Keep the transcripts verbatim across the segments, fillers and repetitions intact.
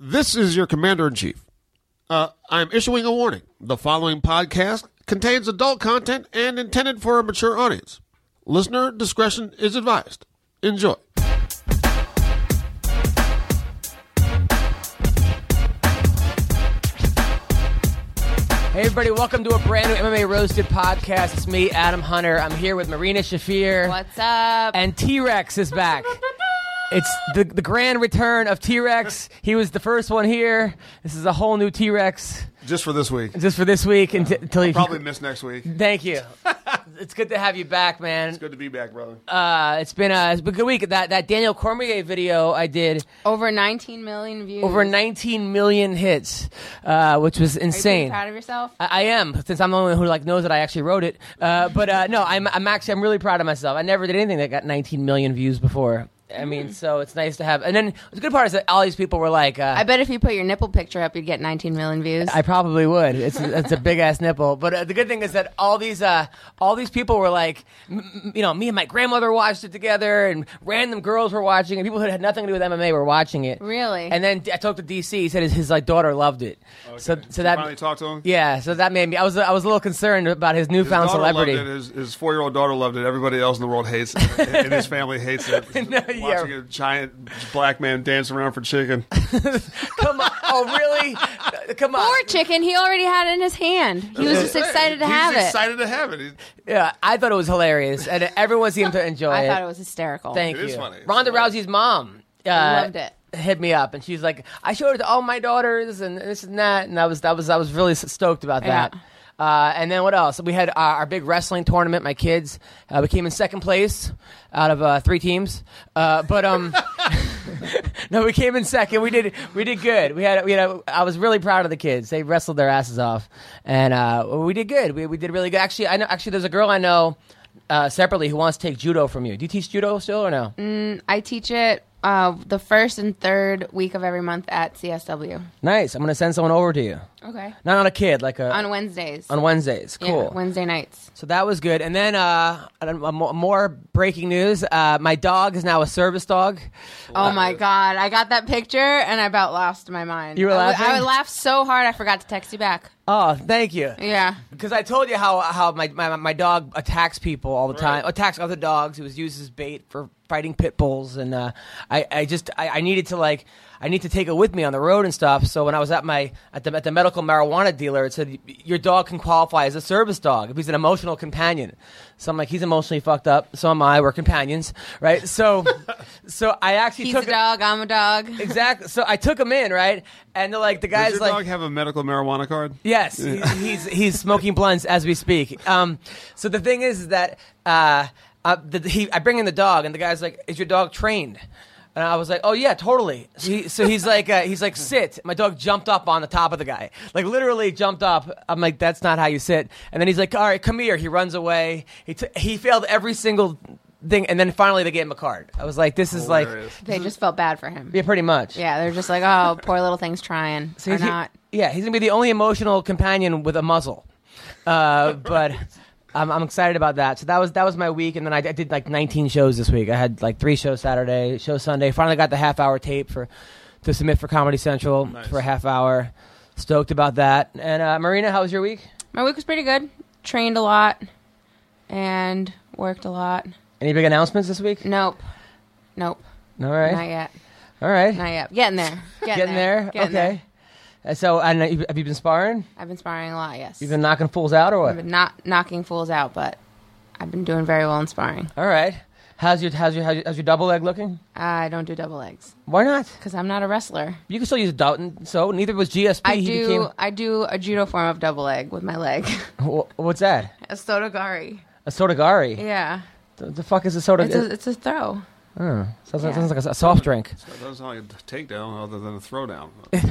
This is your Commander-in-Chief. Uh, I'm issuing a warning. The following podcast contains adult content and intended for a mature audience. Listener discretion is advised. Enjoy. Hey everybody, welcome to a brand new M M A Roasted podcast. It's me, Adam Hunter. I'm here with Marina Shafir. What's up? And T-Rex is back. It's the the grand return of T-Rex. He was the first one here. This is a whole new T-Rex. Just for this week. Just for this week until, until you probably miss next week. Thank you. It's good to have you back, man. It's good to be back, brother. Uh, it's been a, it's been a good week. That that Daniel Cormier video I did, over nineteen million views. over nineteen million hits, uh, which was insane. Are you pretty proud of yourself? I, I am, since I'm the only one who like knows that I actually wrote it. Uh, but uh, no, I'm I'm actually I'm really proud of myself. I never did anything that got nineteen million views before. I mean, so it's nice to have. And then the good part is that all these people were like, uh, I bet if you put your nipple picture up, you'd get nineteen million views. I probably would. It's it's a big ass nipple. But uh, the good thing is that all these uh, all these people were like, m- you know, me and my grandmother watched it together, and random girls were watching it. People who had nothing to do with M M A were watching it. Really? And then I talked to D C. He said his, his like daughter loved it. Okay. So so Did you that finally talked to him. Yeah. So that made me. I was I was a little concerned about his newfound his daughter celebrity. Loved it. His, his four-year-old daughter loved it. Everybody else in the world hates it, and his family hates it. No, Watching yeah. a giant black man dance around for chicken. Come on! Oh, really? Come on! Poor chicken. He already had it in his hand. He was just excited to He's have it. excited to have it. He- Yeah, I thought it was hilarious, and everyone seemed to enjoy I it. thought it was hysterical. Thank It you. is funny. It's Ronda funny. Rousey's mom uh, Loved it. hit me up, and she's like, "I showed it to all my daughters, and this and that," and I was, that was, I was really stoked about that. Yeah. Uh, and then what else? We had our, our big wrestling tournament. My kids uh, we came in second place out of uh, three teams, uh, but um, no, we came in second. We did, we did good. We had, we had. A, I was really proud of the kids. They wrestled their asses off, and uh, we did good. We we did really good. Actually, I know. Actually, there's a girl I know uh, separately who wants to take judo from you. Do you teach judo still or no? Mm, I teach it uh, the first and third week of every month at C S W. Nice. I'm gonna send someone over to you. Okay. Not on a kid, like a On Wednesdays. on Wednesdays. Cool. Yeah, Wednesday nights. So that was good. And then uh, a, a mo- more breaking news. Uh, my dog is now a service dog. Oh my God. I got that picture and I about lost my mind. You were I, laughing? I laughed so hard I forgot to text you back. Oh, thank you. Yeah. Because I told you how how my, my my dog attacks people all the time, attacks other dogs. He was used as bait for fighting pit bulls, and uh, I I just I, I needed to like I need to take it with me on the road and stuff. So when I was at my at the at the medical marijuana dealer, it said your dog can qualify as a service dog if he's an emotional companion. So I'm like, he's emotionally fucked up. So am I. We're companions, right? So so I actually He's took a dog. I'm a dog. Exactly. So I took him in, right, and they're like the Does guy's your like. dog have a medical marijuana card? Yes, he's, he's he's smoking blunts as we speak. Um, so the thing is, is that uh, uh, the, he, I bring in the dog, and the guy's like, "Is your dog trained?" And I was like, "Oh yeah, totally." So, he, so he's like, uh, "He's like, sit." My dog jumped up on the top of the guy, like literally jumped up. I'm like, "That's not how you sit." And then he's like, "All right, come here." He runs away. He t- he failed every single thing, and then finally they gave him a card. I was like, "This is like, Hilarious. They just felt bad for him. yeah, pretty much." Yeah, they're just like, oh, poor little thing's trying. So or he- not. Yeah, he's gonna be the only emotional companion with a muzzle. Uh, but I'm, I'm excited about that. So that was that was my week, and then I, I did like nineteen shows this week. I had like three shows Saturday, show Sunday. Finally got the half hour tape for to submit for Comedy Central Nice. for a half hour. Stoked about that. And uh, Marina, how was your week? My week was pretty good. Trained a lot and worked a lot. Any big announcements this week? Nope. Nope. All right, Not yet. all right, Not yet. Getting there. Getting, getting there. Getting okay. there. Uh, So, and uh, you- have you been sparring? I've been sparring a lot, yes. You've been knocking fools out, or I've what? been not knocking fools out, but I've been doing very well in sparring. All right. How's your how's your how's your, how's your double leg looking? I don't do double legs Why not? because I'm not a wrestler. You can still use a double. So neither was G S P. I He do. became- I do a judo form of double leg with my leg. Wh- What's that? A sotogari. A sotogari. Yeah. The, the fuck is a soda? It's a, it's a throw. oh, sounds, like, yeah. sounds like a, a soft drink. So that doesn't like a takedown other than a throwdown.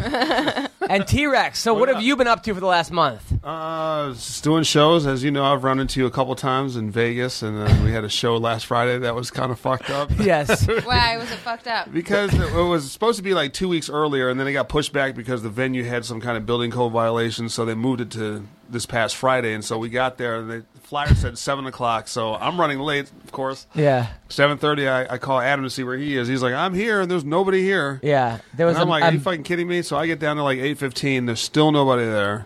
And T-Rex. So what What have up? you been up to for the last month? Uh, just doing shows. As you know, I've run into you a couple times in Vegas, and then we had a show last Friday that was kind of fucked up. Yes. Why was it fucked up? Because it was supposed to be like two weeks earlier, and then it got pushed back because the venue had some kind of building code violation, so they moved it to this past Friday. And so we got there, and they flyer said seven o'clock, so I'm running late, of course. Yeah. seven thirty, I, I call Adam to see where he is. He's like, I'm here, and there's nobody here. Yeah. There was And I'm a, like, um, are you fucking kidding me? So I get down to like eight fifteen. There's still nobody there.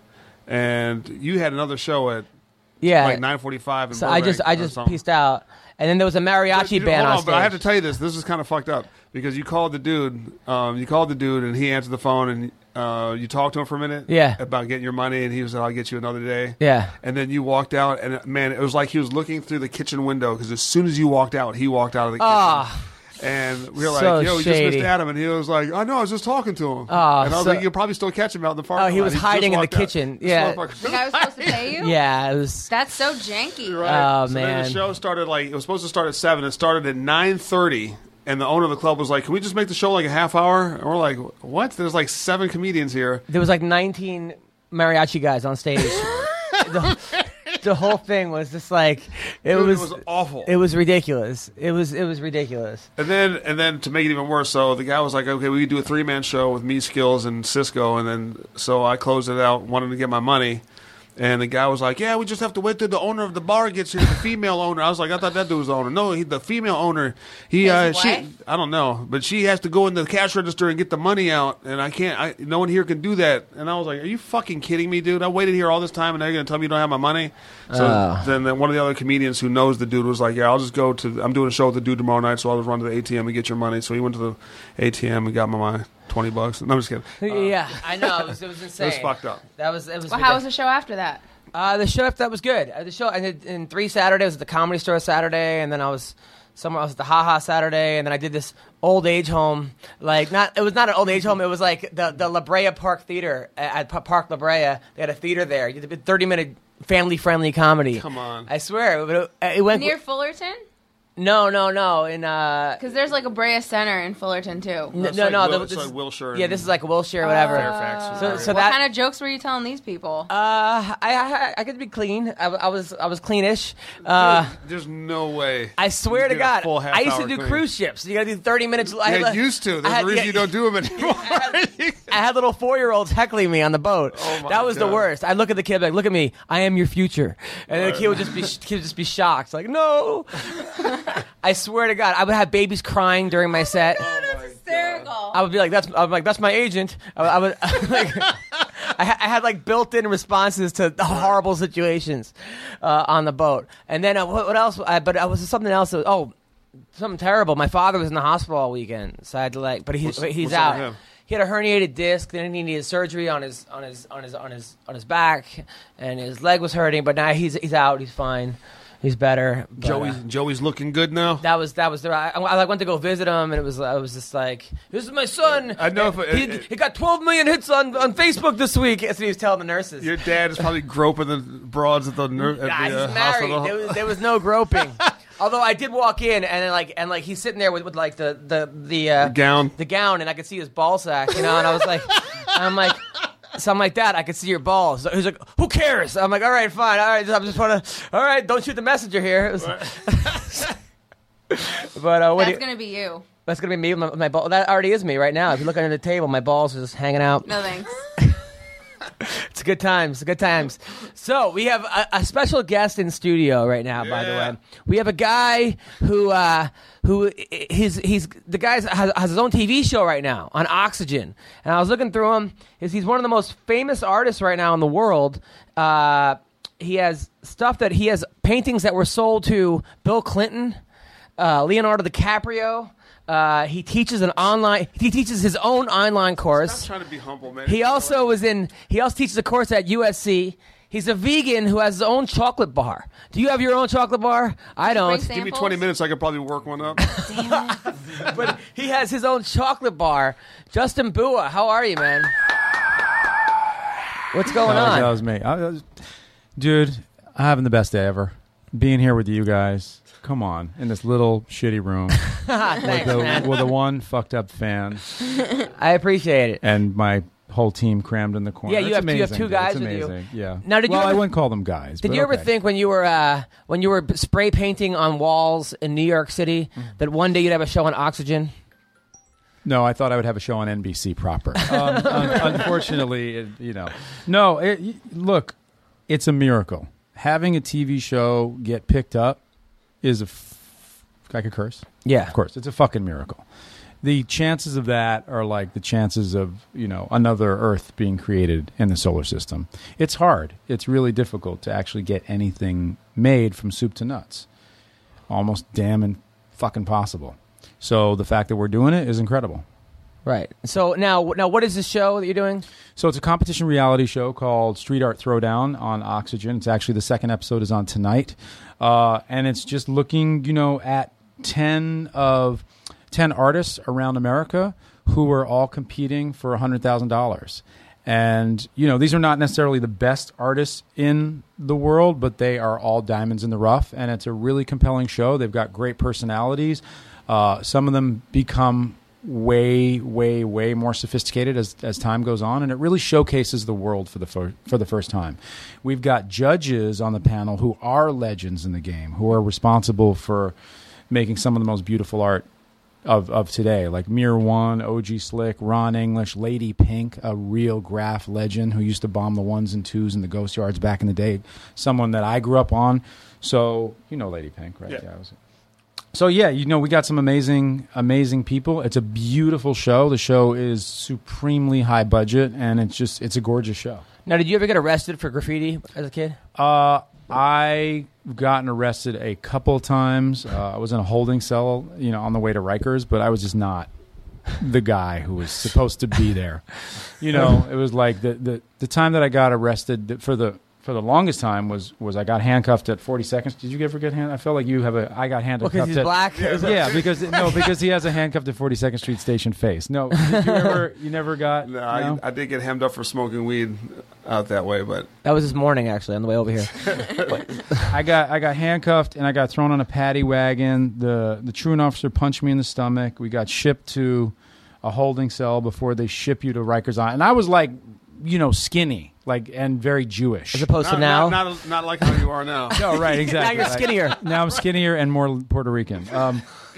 And you had another show at yeah. like nine forty-five. In So I just I just pieced out. And then there was a mariachi Dude, band hold on on, stage. but I have to tell you this. This is kind of fucked up because you called the dude. Um, you called the dude, and he answered the phone, and uh, you talked to him for a minute. Yeah. About getting your money, and he was like, "I'll get you another day." Yeah. And then you walked out, and man, it was like he was looking through the kitchen window because as soon as you walked out, he walked out of the kitchen. Ah. And we were like, So yo, we just shady. missed Adam. And he was like, I know, I was just talking to him. Oh, and I was so- like, you'll probably still catch him out in the parking Oh, he lot. was just hiding in the walked out. kitchen. This Yeah. motherfucker- The guy was supposed to pay you? Yeah, it was. That's so janky. Right. Oh, so man. then the show started like, it was supposed to start at seven. It started at nine thirty. And the owner of the club was like, can we just make the show like a half hour? And we're like, what? There's like seven comedians here. There was like nineteen mariachi guys on stage. the, the whole thing was just like it Dude, was. it was awful. It was ridiculous. It was. It was ridiculous. And then, and then to make it even worse, so the guy was like, "Okay, we could do a three man show with me, Skills, and Cisco." And then, so I closed it out, wanted to get my money. And the guy was like, "Yeah, we just have to wait till the owner of the bar gets here, the female owner." I was like, "I thought that dude was the owner." No, he, the female owner. He, His uh, she, wife? I don't know, but she has to go in the cash register and get the money out, and I can't. I, no one here can do that. And I was like, "Are you fucking kidding me, dude? I waited here all this time, and now you're gonna tell me you don't have my money?" So Oh. then, then one of the other comedians who knows the dude was like, "Yeah, I'll just go to. I'm doing a show with the dude tomorrow night, so I'll just run to the A T M and get your money." So he went to the A T M and got my money, twenty bucks. No, I'm just kidding. yeah, I know. It was. It was insane. It was fucked up. That was. It was. Well, how was ridiculous. the show after that? Uh, the show that was good. Uh, the show I did in three Saturdays at the Comedy Store Saturday, and then I was somewhere else at the Ha Ha Saturday, and then I did this old age home. Like not, it was not an old age home. It was like the the La Brea Park Theater at P- Park La Brea. They had a theater there. You did a thirty minute family friendly comedy. Come on. I swear, but it, it went Near Fullerton? no, no, no. In uh, Because there's like a Brea Center in Fullerton, too. n- That's no, like no. Wil- the- it's this- like Wilshire Yeah, and- this is like Wilshire, or whatever. Fairfax. So, so what that. kind of jokes were you telling these people? uh, I, I I could be clean. I, I was I was cleanish. Uh, Dude, there's no way. I swear You to did a God, full half I used to hour do clean. cruise ships. You got to do thirty minutes. I Yeah, had- used to. I That's had- the reason yeah, you don't do them anymore. I had little four-year-olds heckling me on the boat. Oh, my that was the God. worst. I look at the kid like, "Look at me, I am your future," and then the kid would just be, kid would just be shocked, like, "No." I swear to God, I would have babies crying during my set. Hysterical. I would be like, "That's," I'm like, "That's my agent." I, I would like, I, ha- I had like built-in responses to the horrible situations uh, on the boat. And then uh, what, what else? I, but I was something else. That was, oh, something terrible. My father was in the hospital all weekend, so I had to like. But he's What's- he's what's up out. with him? He had a herniated disc. Then he needed surgery on his on his on his on his on his back, and his leg was hurting. But now he's he's out. He's fine. He's better. But, Joey's uh, Joey's looking good now. that was that was the I, I like went to go visit him, and it was I was just like, "This is my son." I know if it- he, it- he got twelve million hits on, on Facebook this week. That's what he was telling the nurses. Your dad is probably groping the broads at the, ner- at Nah, the uh, he's married. hospital. There was, there was no groping. Although I did walk in and like and like he's sitting there with, with like the the the, uh, The gown. the gown, and I could see his ball sack, you know. And I was like, I'm like. Something like that, I could see your balls. So he's like, "Who cares?" I'm like, "All right, fine. All right, I just want to. All right, don't shoot the messenger here." It was- but uh, what do That's you, going to be you. that's gonna be me. My, my ball. That already is me right now. If you look under the table, my balls are just hanging out. No thanks. It's good times. Good times. So we have a, a special guest in studio right now. By the Yeah. way, we have a guy who uh, who his he's the guy has, has his own T V show right now on Oxygen. And I was looking through him. He's, he's one of the most famous artists right now in the world. Uh, he has stuff that he has paintings that were sold to Bill Clinton, uh, Leonardo DiCaprio. Uh, he teaches an online. He teaches his own online course. Stop trying to be humble, man. He also was in. He also teaches a course at U S C. He's a vegan who has his own chocolate bar. Do you have your own chocolate bar? I don't. bring Give me samples? twenty minutes, I could probably work one up. But he has his own chocolate bar. Justin Bua, how are you, man? What's going That was, on? that was me. I was, dude, I'm having the best day ever. Being here with you guys. Come on, in this little shitty room Thanks, the, man. with a one fucked up fan I appreciate it. and my whole team crammed in the corner. Yeah, you It's have- you have amazing, two dude. guys It's with you. amazing. Yeah. Now, did you well, I ever- wouldn't call them guys. Did but you ever okay. think when you were uh, when you were spray painting on walls in New York City that one day you'd have a show on Oxygen? No, I thought I would have a show on N B C proper. Um, un- unfortunately, it, you know, no. It, y- look, it's a miracle. having a T V show get picked up is a f- I could curse. Yeah. Of course, it's a fucking miracle. The chances of that are like the chances of, you know, another Earth being created in the solar system. It's hard. It's really difficult to actually get anything made from soup to nuts. Almost damn and fucking possible. So the fact that we're doing it is incredible. Right. So now, now, what is this show that you're doing? So it's a competition reality show called Street Art Throwdown on Oxygen. It's actually the second episode is on tonight. Uh, and it's just looking, you know, at ten of ten artists around America who are all competing for one hundred thousand dollars. And, you know, these are not necessarily the best artists in the world, but they are all diamonds in the rough. And it's a really compelling show. They've got great personalities. Uh, some of them become way, way, way more sophisticated as as time goes on, and it really showcases the world for the fir- for the first time. We've got judges on the panel who are legends in the game, who are responsible for making some of the most beautiful art of of today, like Mir One, O G Slick, Ron English, Lady Pink, a real graph legend who used to bomb the ones and twos in the ghost yards back in the day, someone that I grew up on. So you know Lady Pink, right? Yeah. yeah I was, So, yeah, you know, we got some amazing, amazing people. It's a beautiful show. The show is supremely high budget, and it's just, it's a gorgeous show. Now, did you ever get arrested for graffiti as a kid? Uh, I've gotten arrested a couple of times. Uh, I was in a holding cell, you know, on the way to Rikers, but I was just not the guy who was supposed to be there. You know, it was like the, the, the time that I got arrested for the... for the longest time was, was I got handcuffed at forty-second. Did you ever get hand? I felt like you have a. I got handcuffed. Because he's at, black. Yeah. Yeah, because no, because he has a handcuffed at forty-second Street Station face. No, did you ever? You never got. No, no? I, I did get hemmed up for smoking weed out that way, but That was this morning, actually, on the way over here. I got I got handcuffed and I got thrown on a paddy wagon. The the truant officer punched me in the stomach. We got shipped to a holding cell before they ship you to Rikers Island. And I was like, you know, skinny, like, and very Jewish. As opposed not, to now? not, not, not like how you are now. No, right, exactly. Now you're skinnier. Now I'm skinnier and more Puerto Rican. Um,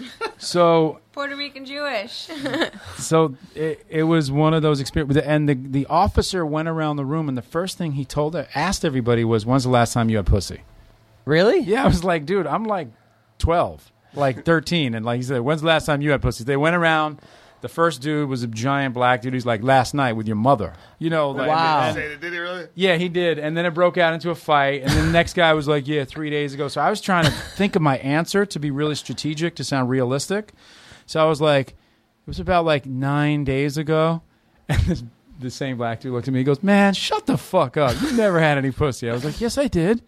so Puerto Rican Jewish. so it, it was one of those experiences. And the, the officer went around the room, and the first thing he told, asked everybody was, when's the last time you had pussy? Really? Yeah, I was like, dude, I'm like twelve, like thirteen. And like he said, when's the last time you had pussy? They went around. The first dude was a giant black dude. He's like, last night with your mother. You know, like, Wow. and- Say that, did he really? yeah, he did. And then it broke out into a fight. And then the next guy was like, yeah, three days ago. So I was trying to think of my answer to be really strategic, to sound realistic. So I was like, it was about like nine days ago. And this, the same black dude looked at me. He goes, man, shut the fuck up. You never had any pussy. I was like, yes, I did.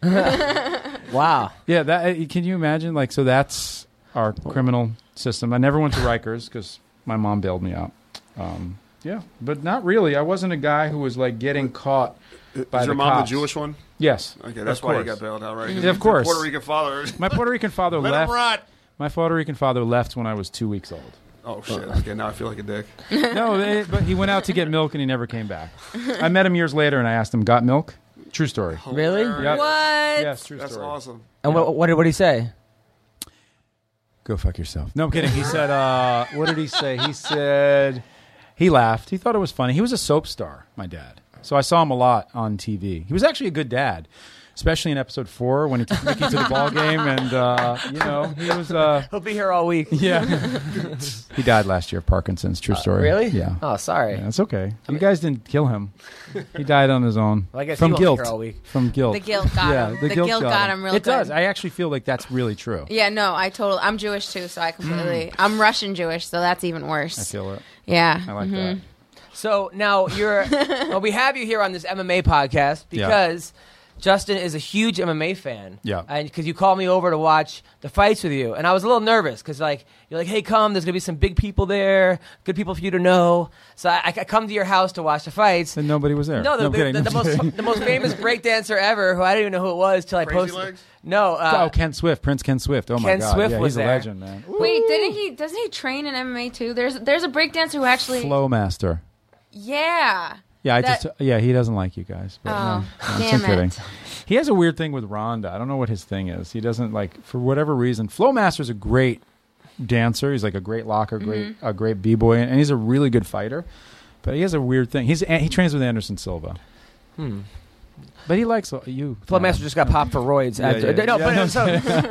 Wow. Yeah, that. Can you imagine? Like, so that's our criminal system. I never went to Rikers because my mom bailed me out. Um, yeah, but not really. I wasn't a guy who was like getting caught by Is your the mom cops. the Jewish one? Yes. Okay, that's of why you course. got bailed out, right? Yeah, of course. Puerto Rican father. My Puerto Rican father Let left. him rot. My Puerto Rican father left when I was two weeks old. Oh shit! Okay, now I feel like a dick. No, they, but he went out to get milk and he never came back. I met him years later and I asked him, "Got milk?" True story. Really? Hilarious. Yep. What? Yes, true That's story. awesome. And what, what, did, what did he say? Go fuck yourself. No, I'm kidding. He said, uh, what did he say? He said, he laughed. He thought it was funny. He was a soap star, my dad. So I saw him a lot on T V. He was actually a good dad, especially in episode four when he took Mickey to the ball game. And, uh, you know, he was, uh, He'll be here all week. yeah. He died last year of Parkinson's. True story. Really? Yeah. Oh, sorry. Yeah, it's okay. You guys didn't kill him. He died on his own. Well, I guess from he won't be guilt. here all week. From guilt. The guilt got yeah, him. The, The guilt, guilt got him real It does. good. I actually feel like that's really true. Yeah, no, I totally. I'm Jewish too, so I completely. I'm Russian Jewish, so that's even worse. I feel it. Yeah. I like mhm. that. So now you're. Well, we have you here on this M M A podcast because Justin is a huge M M A fan. Yeah. And because you called me over to watch the fights with you, and I was a little nervous because like you're like, hey, come. There's gonna be some big people there, good people for you to know. So I, I come to your house to watch the fights. And nobody was there. No, the, I'm the, kidding. the, the I'm most kidding. the most famous breakdancer ever, who I didn't even know who it was till I Crazy posted. Legs? No, uh, oh, Ken Swift, Prince Ken Swift. Oh my Ken God, Swift yeah, was he's a there. legend, man. Wait, didn't he? Doesn't he train in M M A too? There's there's a breakdancer who actually. Flowmaster. Yeah. Yeah, I That- just yeah, he doesn't like you guys. But Oh, no, no, damn I'm kidding. it. He has a weird thing with Rhonda. I don't know what his thing is. He doesn't like for whatever reason. Flowmaster's a great dancer. He's like a great locker, great Mm-hmm. a great b-boy, and he's a really good fighter. But he has a weird thing. He's he trains with Anderson Silva. hmm. But he likes uh, you. Floodmaster just got popped for roids. Yeah, after, yeah, no, yeah. but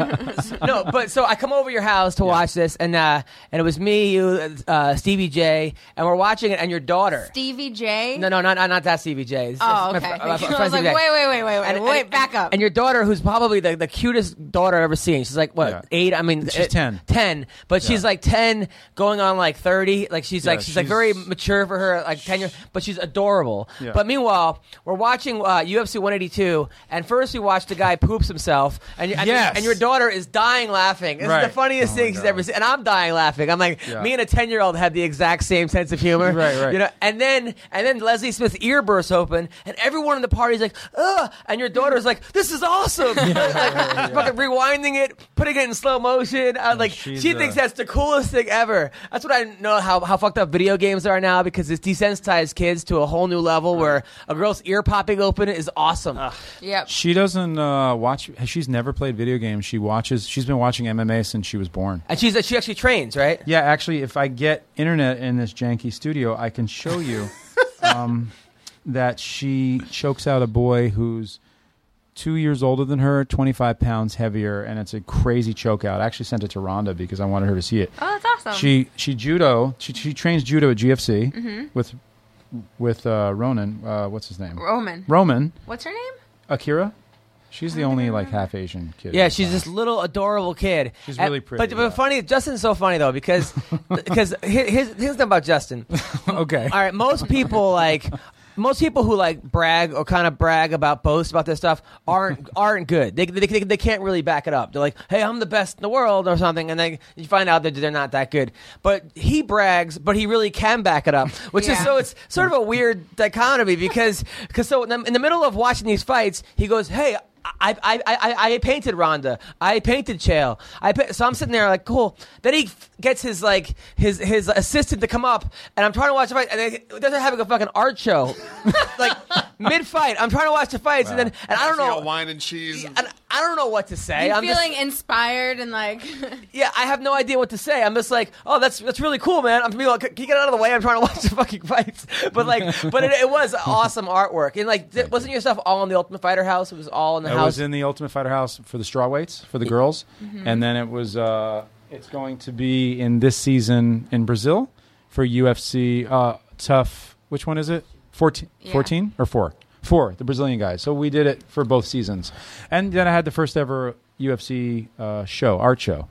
so, no, but so I come over your house to watch this, and uh, and it was me, you, uh, Stevie J, and we're watching it, and your daughter. Stevie J. No, no, not not that Stevie J. It's- Oh, it's okay. my- my fr- I friend was like, Stevie wait, J. wait, wait, wait, wait, And- wait, and- back up. And your daughter, who's probably the, the cutest daughter I've ever seen. She's like what Yeah. eight? I mean, She's uh, ten. Ten, but she's Yeah. like ten, going on like thirty. Like she's Yeah, like she's, like she's- very mature for her like ten years, but she's adorable. Yeah. But meanwhile, we're watching uh, U F C one eighty-two, and first we watched the guy poops himself, and and, Yes. and your daughter is dying laughing. This Right. is the funniest Oh my thing she's God. ever seen, and I'm dying laughing. I'm like, Yeah. me and a ten year old had the exact same sense of humor. Right, right. You know, and then and then Leslie Smith's ear bursts open, and everyone in the party's like, ugh, and your daughter's like, this is awesome. like, like, fucking rewinding it, putting it in slow motion. I was like, she's, she uh, thinks that's the coolest thing ever. That's what I know how, how fucked up video games are now, because it's desensitized kids to a whole new level where a girl's ear popping open is awesome. Yep. She doesn't uh, watch. She's never played video games. She watches. She's been watching M M A since she was born. And she's she actually trains, right? Yeah, actually, if I get internet in this janky studio, I can show you um, that she chokes out a boy who's two years older than her, twenty-five pounds heavier, and it's a crazy choke out. I actually sent it to Rhonda because I wanted her to see it. Oh, that's awesome. She she judo. She she trains judo at G F C Mm-hmm. with with uh, Ronan. Uh, what's his name? Roman. Roman. What's her name? Akira. She's the only like half Asian kid. Yeah, in the she's class. this little adorable kid. She's And- really pretty, But, but yeah. funny, Justin's so funny though, because because here's here's the thing about Justin. okay. All right, most people like most people who like brag or kind of brag about boast about this stuff aren't aren't good. They, they they they can't really back it up. They're like, "Hey, I'm the best in the world" or something, and then you find out that they're not that good. But he brags, but he really can back it up, which is Yeah. so it's sort of a weird dichotomy because because so in the, in the middle of watching these fights, he goes, "Hey, I, I, I, I painted Rhonda. I painted Chael. I pa-. So I'm sitting there like, cool. Then he f- gets his like his his assistant to come up, and I'm trying to watch the fight, and they- they're having a fucking art show, like mid fight. I'm trying to watch the fights, and then and I don't know, wine and cheese. And- and I don't know what to say. You I'm just- feeling inspired and like yeah, I have no idea what to say. I'm just like, oh, that's that's really cool, man. I'm being like, can you get out of the way? I'm trying to watch the fucking fights. But like, but it, it was awesome artwork, and like, th- wasn't your stuff all in the Ultimate Fighter house? It was all in the It house. was in the Ultimate Fighter house for the straw weights for the girls, and then it was. Uh, it's going to be in this season in Brazil for U F C uh, Tough. Which one is it? fourteen, Yeah. fourteen or four? Four. The Brazilian guys. So we did it for both seasons, and then I had the first ever U F C uh, show, art show.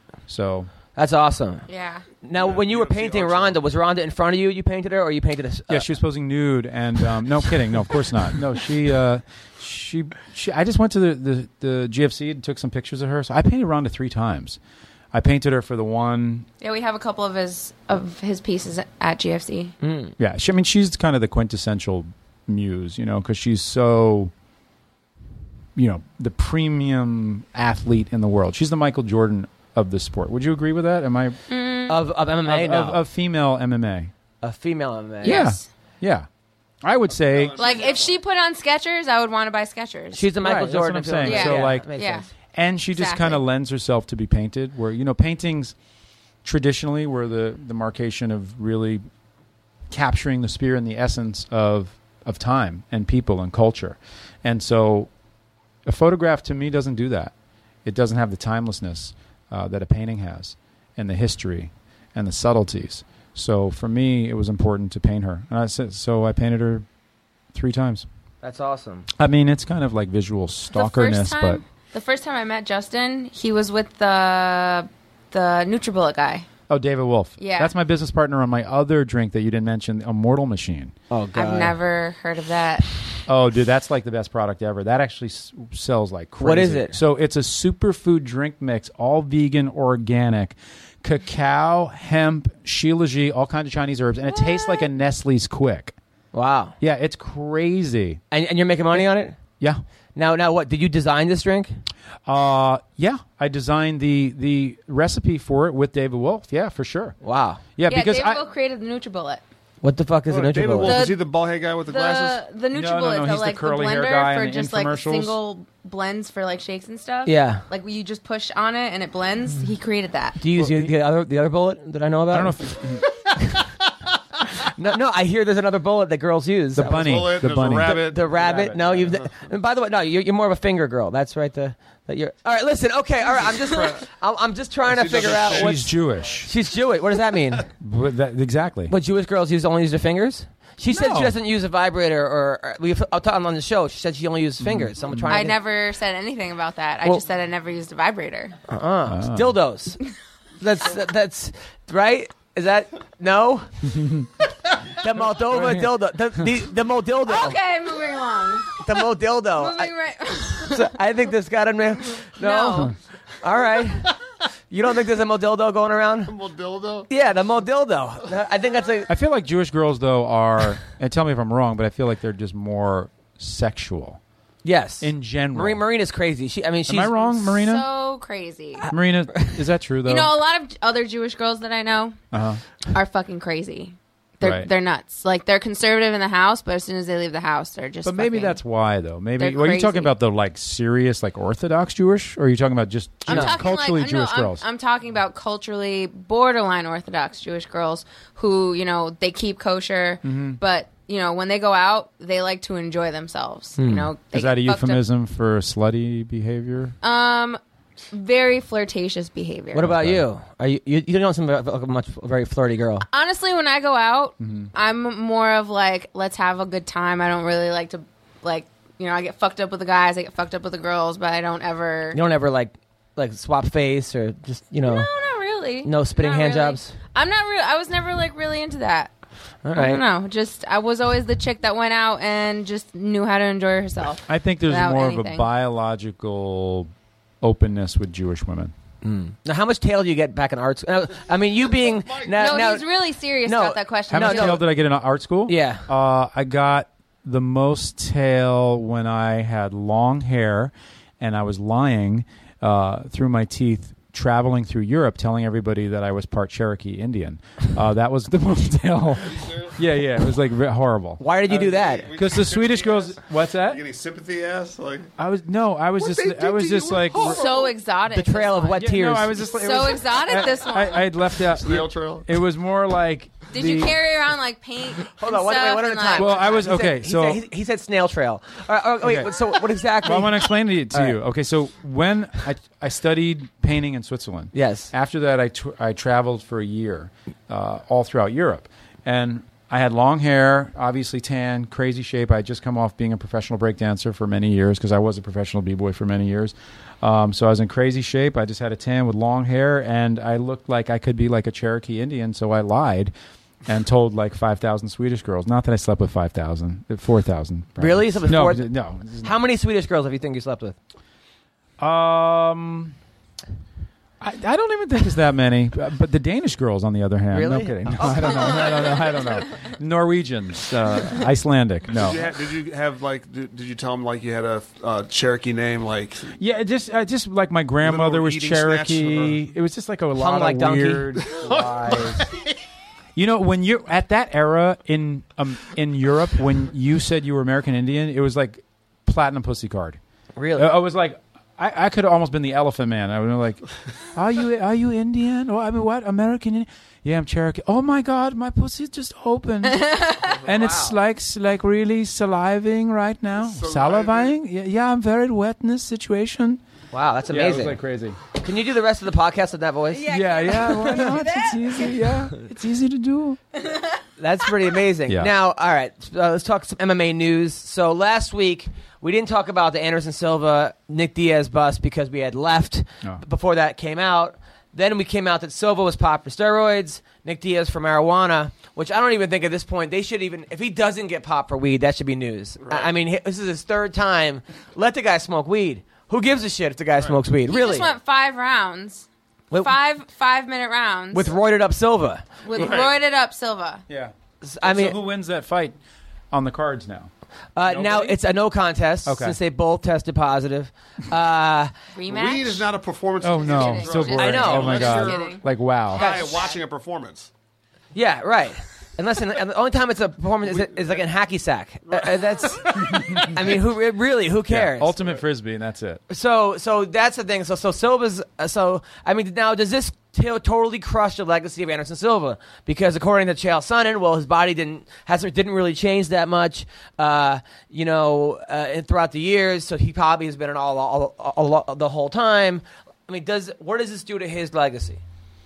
So That's awesome. yeah. Now, when you were U F C painting art show. Ronda, was Ronda in front of you? You painted her, or you painted a? s- yeah, uh, she was posing nude, and um, no kidding, no, of course not. No, she, uh, she, she. I just went to the, the the G F C and took some pictures of her. So I painted Rhonda three times. I painted her for the one. Yeah, we have a couple of his of his pieces at G F C. mm. Yeah, she, I mean, she's kind of the quintessential muse, you know, because she's so, you know, the premium athlete in the world. She's the Michael Jordan of the sport. Would you agree with that? Am I of of M M A, of, no, of, of female M M A? a female M M A. Yeah. Yes. Yeah, I would say. Like if she put on Skechers, I would want to buy Skechers. she's the Michael Right, that's Jordan. what I'm of film. saying. Yeah. So Yeah. like, Makes yeah. sense. and she just Exactly. kind of lends herself to be painted. Where you know, paintings traditionally were the the markation of really capturing the spirit and the essence of of time and people and culture, and so a photograph to me doesn't do that. It doesn't have the timelessness uh, that a painting has, and the history and the subtleties. So for me, it was important to paint her, and I said so. I painted her three times. That's awesome. I mean, it's kind of like visual the first stalkerness, time, but the first time I met Justin, he was with the the NutriBullet guy. oh, David Wolf. Yeah. That's my business partner on my other drink that you didn't mention, Immortal Machine. Oh God. I've never heard of that. Oh, dude, that's like the best product ever. That actually s- sells like crazy. What is it? So it's a superfood drink mix, all vegan, organic, cacao, hemp, shilajit, all kinds of Chinese herbs, and it tastes like a Nestle's Quick. Wow. Yeah, it's crazy. And, and you're making money on it Yeah. now. Now, what did you design this drink? Uh, yeah, I designed the the recipe for it with David Wolf. Yeah, for sure. Wow. Yeah, Yeah, because David I Will created the NutriBullet. What the fuck is Oh, a David Wolf, NutriBullet? The- is he the bald head guy with the, The glasses? the no, NutriBullet, no, the he's the like the curly hair blender guy for in the just like infomercials. single blends for like shakes and stuff. Yeah. Like you just push on it and it blends. He created that. Do you use the, the other the other bullet that I know about? I don't know if no, no. I hear there's another bullet that girls use. The bunny. Bullet, the there's bunny. a rabbit. The, the rabbit. rabbit, No, yeah. you've. And by the way, no, you're, you're more of a finger girl. That's right. The that you're. All right, listen. Okay, all right. I'm just. I'm, I'm just trying to She figure doesn't out say- what. She's Jewish. She's Jewish. What does that mean? But that, exactly. What Jewish girls use only use their fingers? She said No. she doesn't use a vibrator, or, or we. I'll talk on the show. She said she only uses fingers. So I'm trying. I to never said anything about that. I Well- just said I never used a vibrator. Uh, dildos. That's that's right. Is that no? The Moldova dildo. The the, the Modildo. Okay, moving along. The Modildo. Moving I, right. so I think this got him. No. No. All right. You don't think there's a Modildo going around? dildo. Yeah, the Modildo. I think that's a. I feel like Jewish girls, though, are, and tell me if I'm wrong, but I feel like they're just more sexual Yes. in general. Marina, Marina's crazy. She. I mean, she's. Am I wrong, Marina? So crazy. Marina, is that true, though? You know, a lot of other Jewish girls that I know uh-huh. are fucking crazy. They're Right. they're nuts. Like they're conservative in the house, but as soon as they leave the house, they're just. But maybe fucking- that's why, though. Maybe They're are you talking crazy. about the like serious, like Orthodox Jewish, or are you talking about just I'm just talking culturally like, Jewish no, I'm- girls? I'm, talking about culturally borderline Orthodox Jewish girls who, you know, they keep kosher, Mm-hmm. but you know, when they go out, they like to enjoy themselves. You know, they Is that a get fucked up. euphemism for slutty behavior? Um, very flirtatious behavior. What about Okay. you? Are you? You, you don't seem like a much a very flirty girl. Honestly, when I go out, Mm-hmm. I'm more of like, let's have a good time. I don't really like to, like, you know, I get fucked up with the guys, I get fucked up with the girls, but I don't ever. You don't ever like like swap face or just you know. No, not really. No spitting Not hand really. jobs? I'm not real. I was never like really into that. All I right. don't know. Just I was always the chick that went out and just knew how to enjoy herself. I think there's without more of a anything. biological openness with Jewish women. Now, how much tail do you get back in art school? I mean, you being now, no, now he's really serious No, about that question. How No, much no. tail did I get in art school? Yeah. Uh, I got the most tail when I had long hair and I was lying uh, through my teeth, traveling through Europe, telling everybody that I was part Cherokee Indian. Uh, that was the most tail. Yeah, yeah. It was like re- horrible. why did you do that? Because the Swedish girls, what's that? Getting sympathy ass like I was no, I was What just, they did I was to you just was like, horrible. So exotic. The trail this of one. wet tears. no, I was just like, it So was- exotic. I, this one. I, I had left out. snail trail. It was more like. Did the, you carry around like paint? Hold and on, one, wait, stuff one at a and, time. like- Well, I was He said- okay. he So said, he, he said snail trail. All right, oh, wait, Okay. so what exactly? Well, I want to explain it to All you. right. Okay, so when I, I studied painting in Switzerland. Yes. After that, I, t- I traveled for a year uh, all throughout Europe. And I had long hair, obviously tan, crazy shape. I had just come off being a professional breakdancer for many years because I was a professional b-boy for many years. Um, so I was in crazy shape. I just had a tan with long hair, and I looked like I could be like a Cherokee Indian, so I lied and told like five thousand Swedish girls. Not that I slept with five thousand, four thousand. Really? You slept with no, four- no. How many Swedish girls have you think you slept with? Um, I, I don't even think it's that many. Uh, But the Danish girls, on the other hand, Really? no kidding. No, I don't know. I don't know. I don't know. Norwegians, uh, Icelandic, Did you, no. ha- did you have like? Did, did you tell him like you had a uh, Cherokee name? Like Yeah, it just uh, just like my grandmother Little was eating snatch Cherokee. It was just like a lot like of donkey. weird lies. You know, when you're at that era in um, in Europe, when you said you were American Indian, it was like platinum pussy card. Really? I I was like, I, I could have almost been the Elephant Man. I would have like, are you are you Indian? Or I mean, what American? Indian? Yeah, I'm Cherokee. Oh my God, my pussy's just opened, and it's like s- like really saliving right now. Saliving? Salivating? Yeah, yeah, I'm very wet in this situation. Wow, that's Yeah, it amazing. was like crazy. Can you do the rest of the podcast with that voice? Yeah, Yeah, can- yeah. Why not? It's easy. Yeah, it's easy to do. That's pretty amazing. Yeah. Now, all right, uh, let's talk some M M A news. So last week we didn't talk about the Anderson Silva Nick Diaz bust because we had left Oh. before that came out. Then we came out that Silva was popped for steroids, Nick Diaz for marijuana, which I don't even think at this point they should even. If he doesn't get popped for weed, that should be news. I, I mean, hi- this is his third time. Let the guy smoke weed. Who gives a shit if the guy smokes weed? He really? just went five rounds. With- five five minute rounds with roided up Silva. with roided up Silva. Yeah. I mean, so who wins that fight on the cards now? uh, now Nobody? it's a no contest Okay. since they both tested positive. Uh, Rematch. weed is not a performance. Oh no, kidding. so Just boring. I know. Oh my Just God. kidding. Like wow. Hi, watching a performance. yeah, right. And listen, and the only time it's a performance is, is like in hacky sack. Uh, uh, that's, I mean, who really? Who Yeah, cares? ultimate frisbee, and that's it. So, so that's the thing. So, so Silva's. Uh, so, I mean, now does this t- totally crushed the legacy of Anderson Silva because according to Chael Sonnen, well, his body didn't hasn't didn't really change that much, uh, you know, uh, throughout the years. So he probably has been an all, all, all, all the whole time. I mean, does what does this do to his legacy?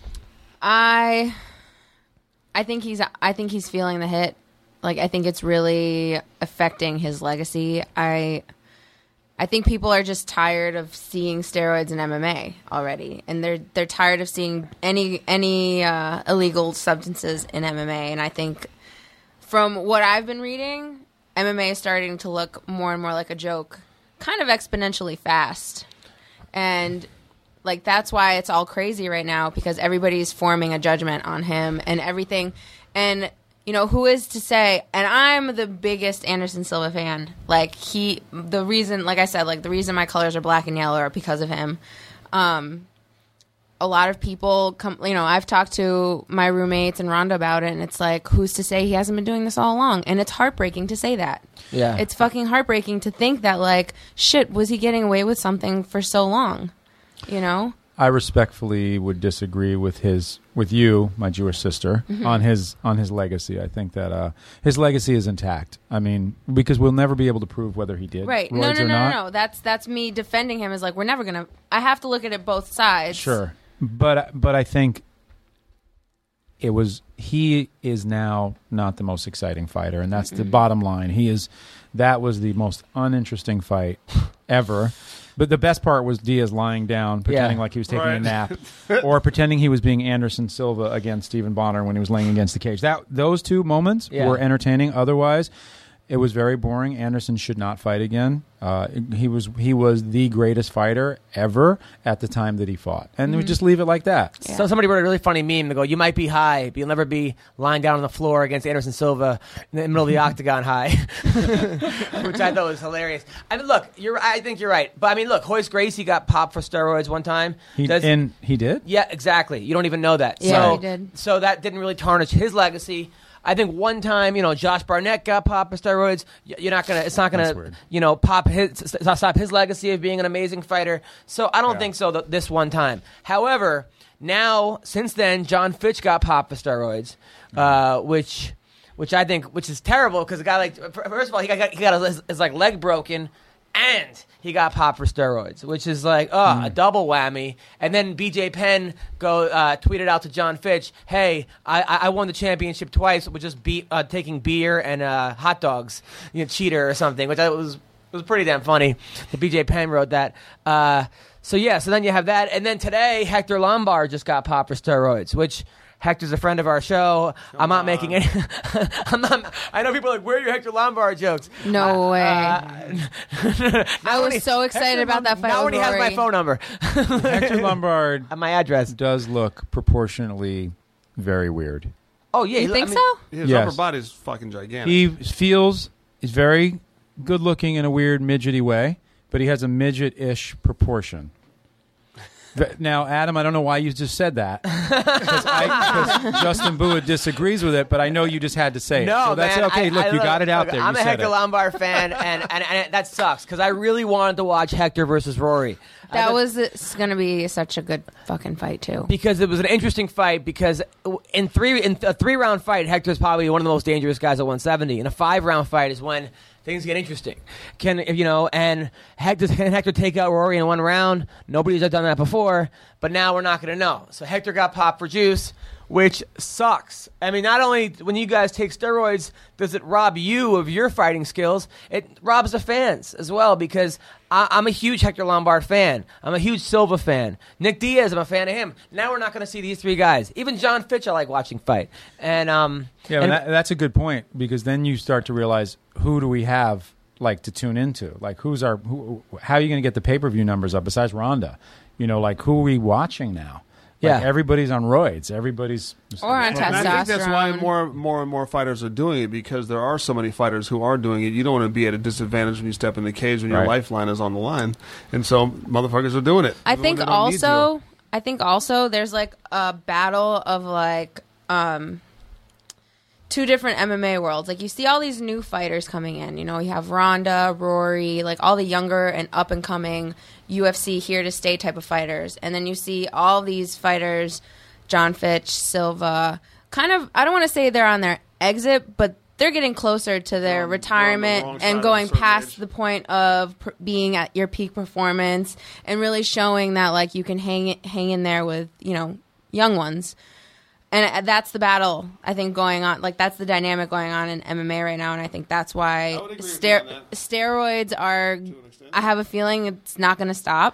I, I think he's I think he's feeling the hit. Like I think it's really affecting his legacy. I. I think people are just tired of seeing steroids in M M A already, and they're they're tired of seeing any any uh, illegal substances in M M A. And I think, from what I've been reading, M M A is starting to look more and more like a joke, kind of exponentially fast, and like that's why it's all crazy right now because everybody's forming a judgment on him and everything, and. You know, who is to say, and I'm the biggest Anderson Silva fan. Like, he, the reason, like I said, like, the reason my colors are black and yellow are because of him. Um, a lot of people come, you know, I've talked to my roommates and Rhonda about it, and it's like, who's to say he hasn't been doing this all along? And it's heartbreaking to say that. Yeah. It's fucking heartbreaking to think that, like, shit, was he getting away with something for so long? You know? I respectfully would disagree with his with you, my Jewish sister, mm-hmm. on his on his legacy. I think that uh, his legacy is intact. I mean, because we'll never be able to prove whether he did right. roids No, no, or no, not. no, no. That's that's me defending him. Is like we're never gonna. I have to look at it both sides. Sure, but but I think it was he is now not the most exciting fighter, and that's mm-hmm. the bottom line. He is. That was the most uninteresting fight ever. But the best part was Diaz lying down, pretending Yeah. like he was taking Right. a nap, or pretending he was being Anderson Silva against Stephen Bonner when he was laying against the cage. That those two moments Yeah. were entertaining. Otherwise, it was very boring. Anderson should not fight again. Uh, he was he was the greatest fighter ever at the time that he fought, and we just leave it like that. Yeah. So somebody wrote a really funny meme to go, you might be high, but you'll never be lying down on the floor against Anderson Silva in the middle of the octagon high, which I thought was hilarious. I mean, look, you're, I think you're right. But I mean, look, Hoist Gracie got popped for steroids one time. He, Does- and he did. yeah, exactly. You don't even know that. Yeah, so, he did. So that didn't really tarnish his legacy. I think one time, you know, Josh Barnett got popped for steroids. Y- You're not gonna. It's not That's gonna, weird. you know, pop his stop his legacy of being an amazing fighter. So I don't Yeah. think so. Th- this one time, however, now since then, John Fitch got popped for steroids, uh, which, which I think, which is terrible because the guy like first of all he got he got his, his like leg broken, and he got popped for steroids, which is like, oh, Mm. a double whammy. And then B J Penn go uh, tweeted out to John Fitch, hey, I, I won the championship twice with just be, uh, taking beer and uh, hot dogs, you know, cheater or something, which I was was pretty damn funny that B J Penn wrote that. Uh, so, yeah, so then you have that. And then today, Hector Lombard just got popped for steroids, which... Hector's a friend of our show. Come I'm not on. making any. I'm not. I know people are like, where are your Hector Lombard jokes? No way. Uh, I was so excited about that fight. Now with when he has my Rory. phone number, Hector Lombard and my address. does look proportionately very weird. Oh yeah, You he- think I mean, so? His Yes. upper body's fucking gigantic. He feels is very good looking in a weird midgety way, but he has a midget-ish proportion. But now, Adam, I don't know why you just said that because Justin Bua disagrees with it, but I know you just had to say it. No, so that's man, okay. I- Look, I you look- got it out look, there. I'm you a said Hector it. Lombard fan, and, and, and that sucks because I really wanted to watch Hector versus Rory. I That thought- was it's going to be such a good fucking fight too. because it was an interesting fight. Because in three in a three round fight, Hector's probably one of the most dangerous guys at one seventy. In a five round fight is when things get interesting. Can you know? And Hector can Hector take out Rory in one round? Nobody's done that before. But now we're not going to know. So Hector got popped for juice, which sucks. I mean, not only when you guys take steroids does it rob you of your fighting skills, it robs the fans as well because I, I'm a huge Hector Lombard fan. I'm a huge Silva fan. Nick Diaz, I'm a fan of him. Now we're not going to see these three guys. Even John Fitch, I like watching fight. And um, Yeah, and- and that, that's a good point because then you start to realize who do we have like to tune into? Like who's our who? How are you going to get the pay per view numbers up besides Ronda? You know, like who are we watching now? Like, Yeah. everybody's on roids. Everybody's Or on And I think that's why testosterone. more, more and more fighters are doing it because there are so many fighters who are doing it. You don't want to be at a disadvantage when you step in the cage when your Right. lifeline is on the line, and so motherfuckers are doing it. I even think when they don't need to. also, I think also there's like a battle of like um, two different M M A worlds. Like you see all these new fighters coming in. You know, you have Ronda, Rory, like all the younger and up and coming U F C here to stay type of fighters, and then you see all these fighters John Fitch, Silva, kind of, I don't want to say they're on their exit, but they're getting closer to their Um, retirement they're on the wrong and side going of a certain past age. the point of pr- being at your peak performance and really showing that like you can hang hang in there with, you know, young ones. And that's the battle I think going on. Like that's the dynamic going on in M M A right now, and I think that's why I would agree with ster- you on that. steroids are. extent. I have a feeling it's not going to stop.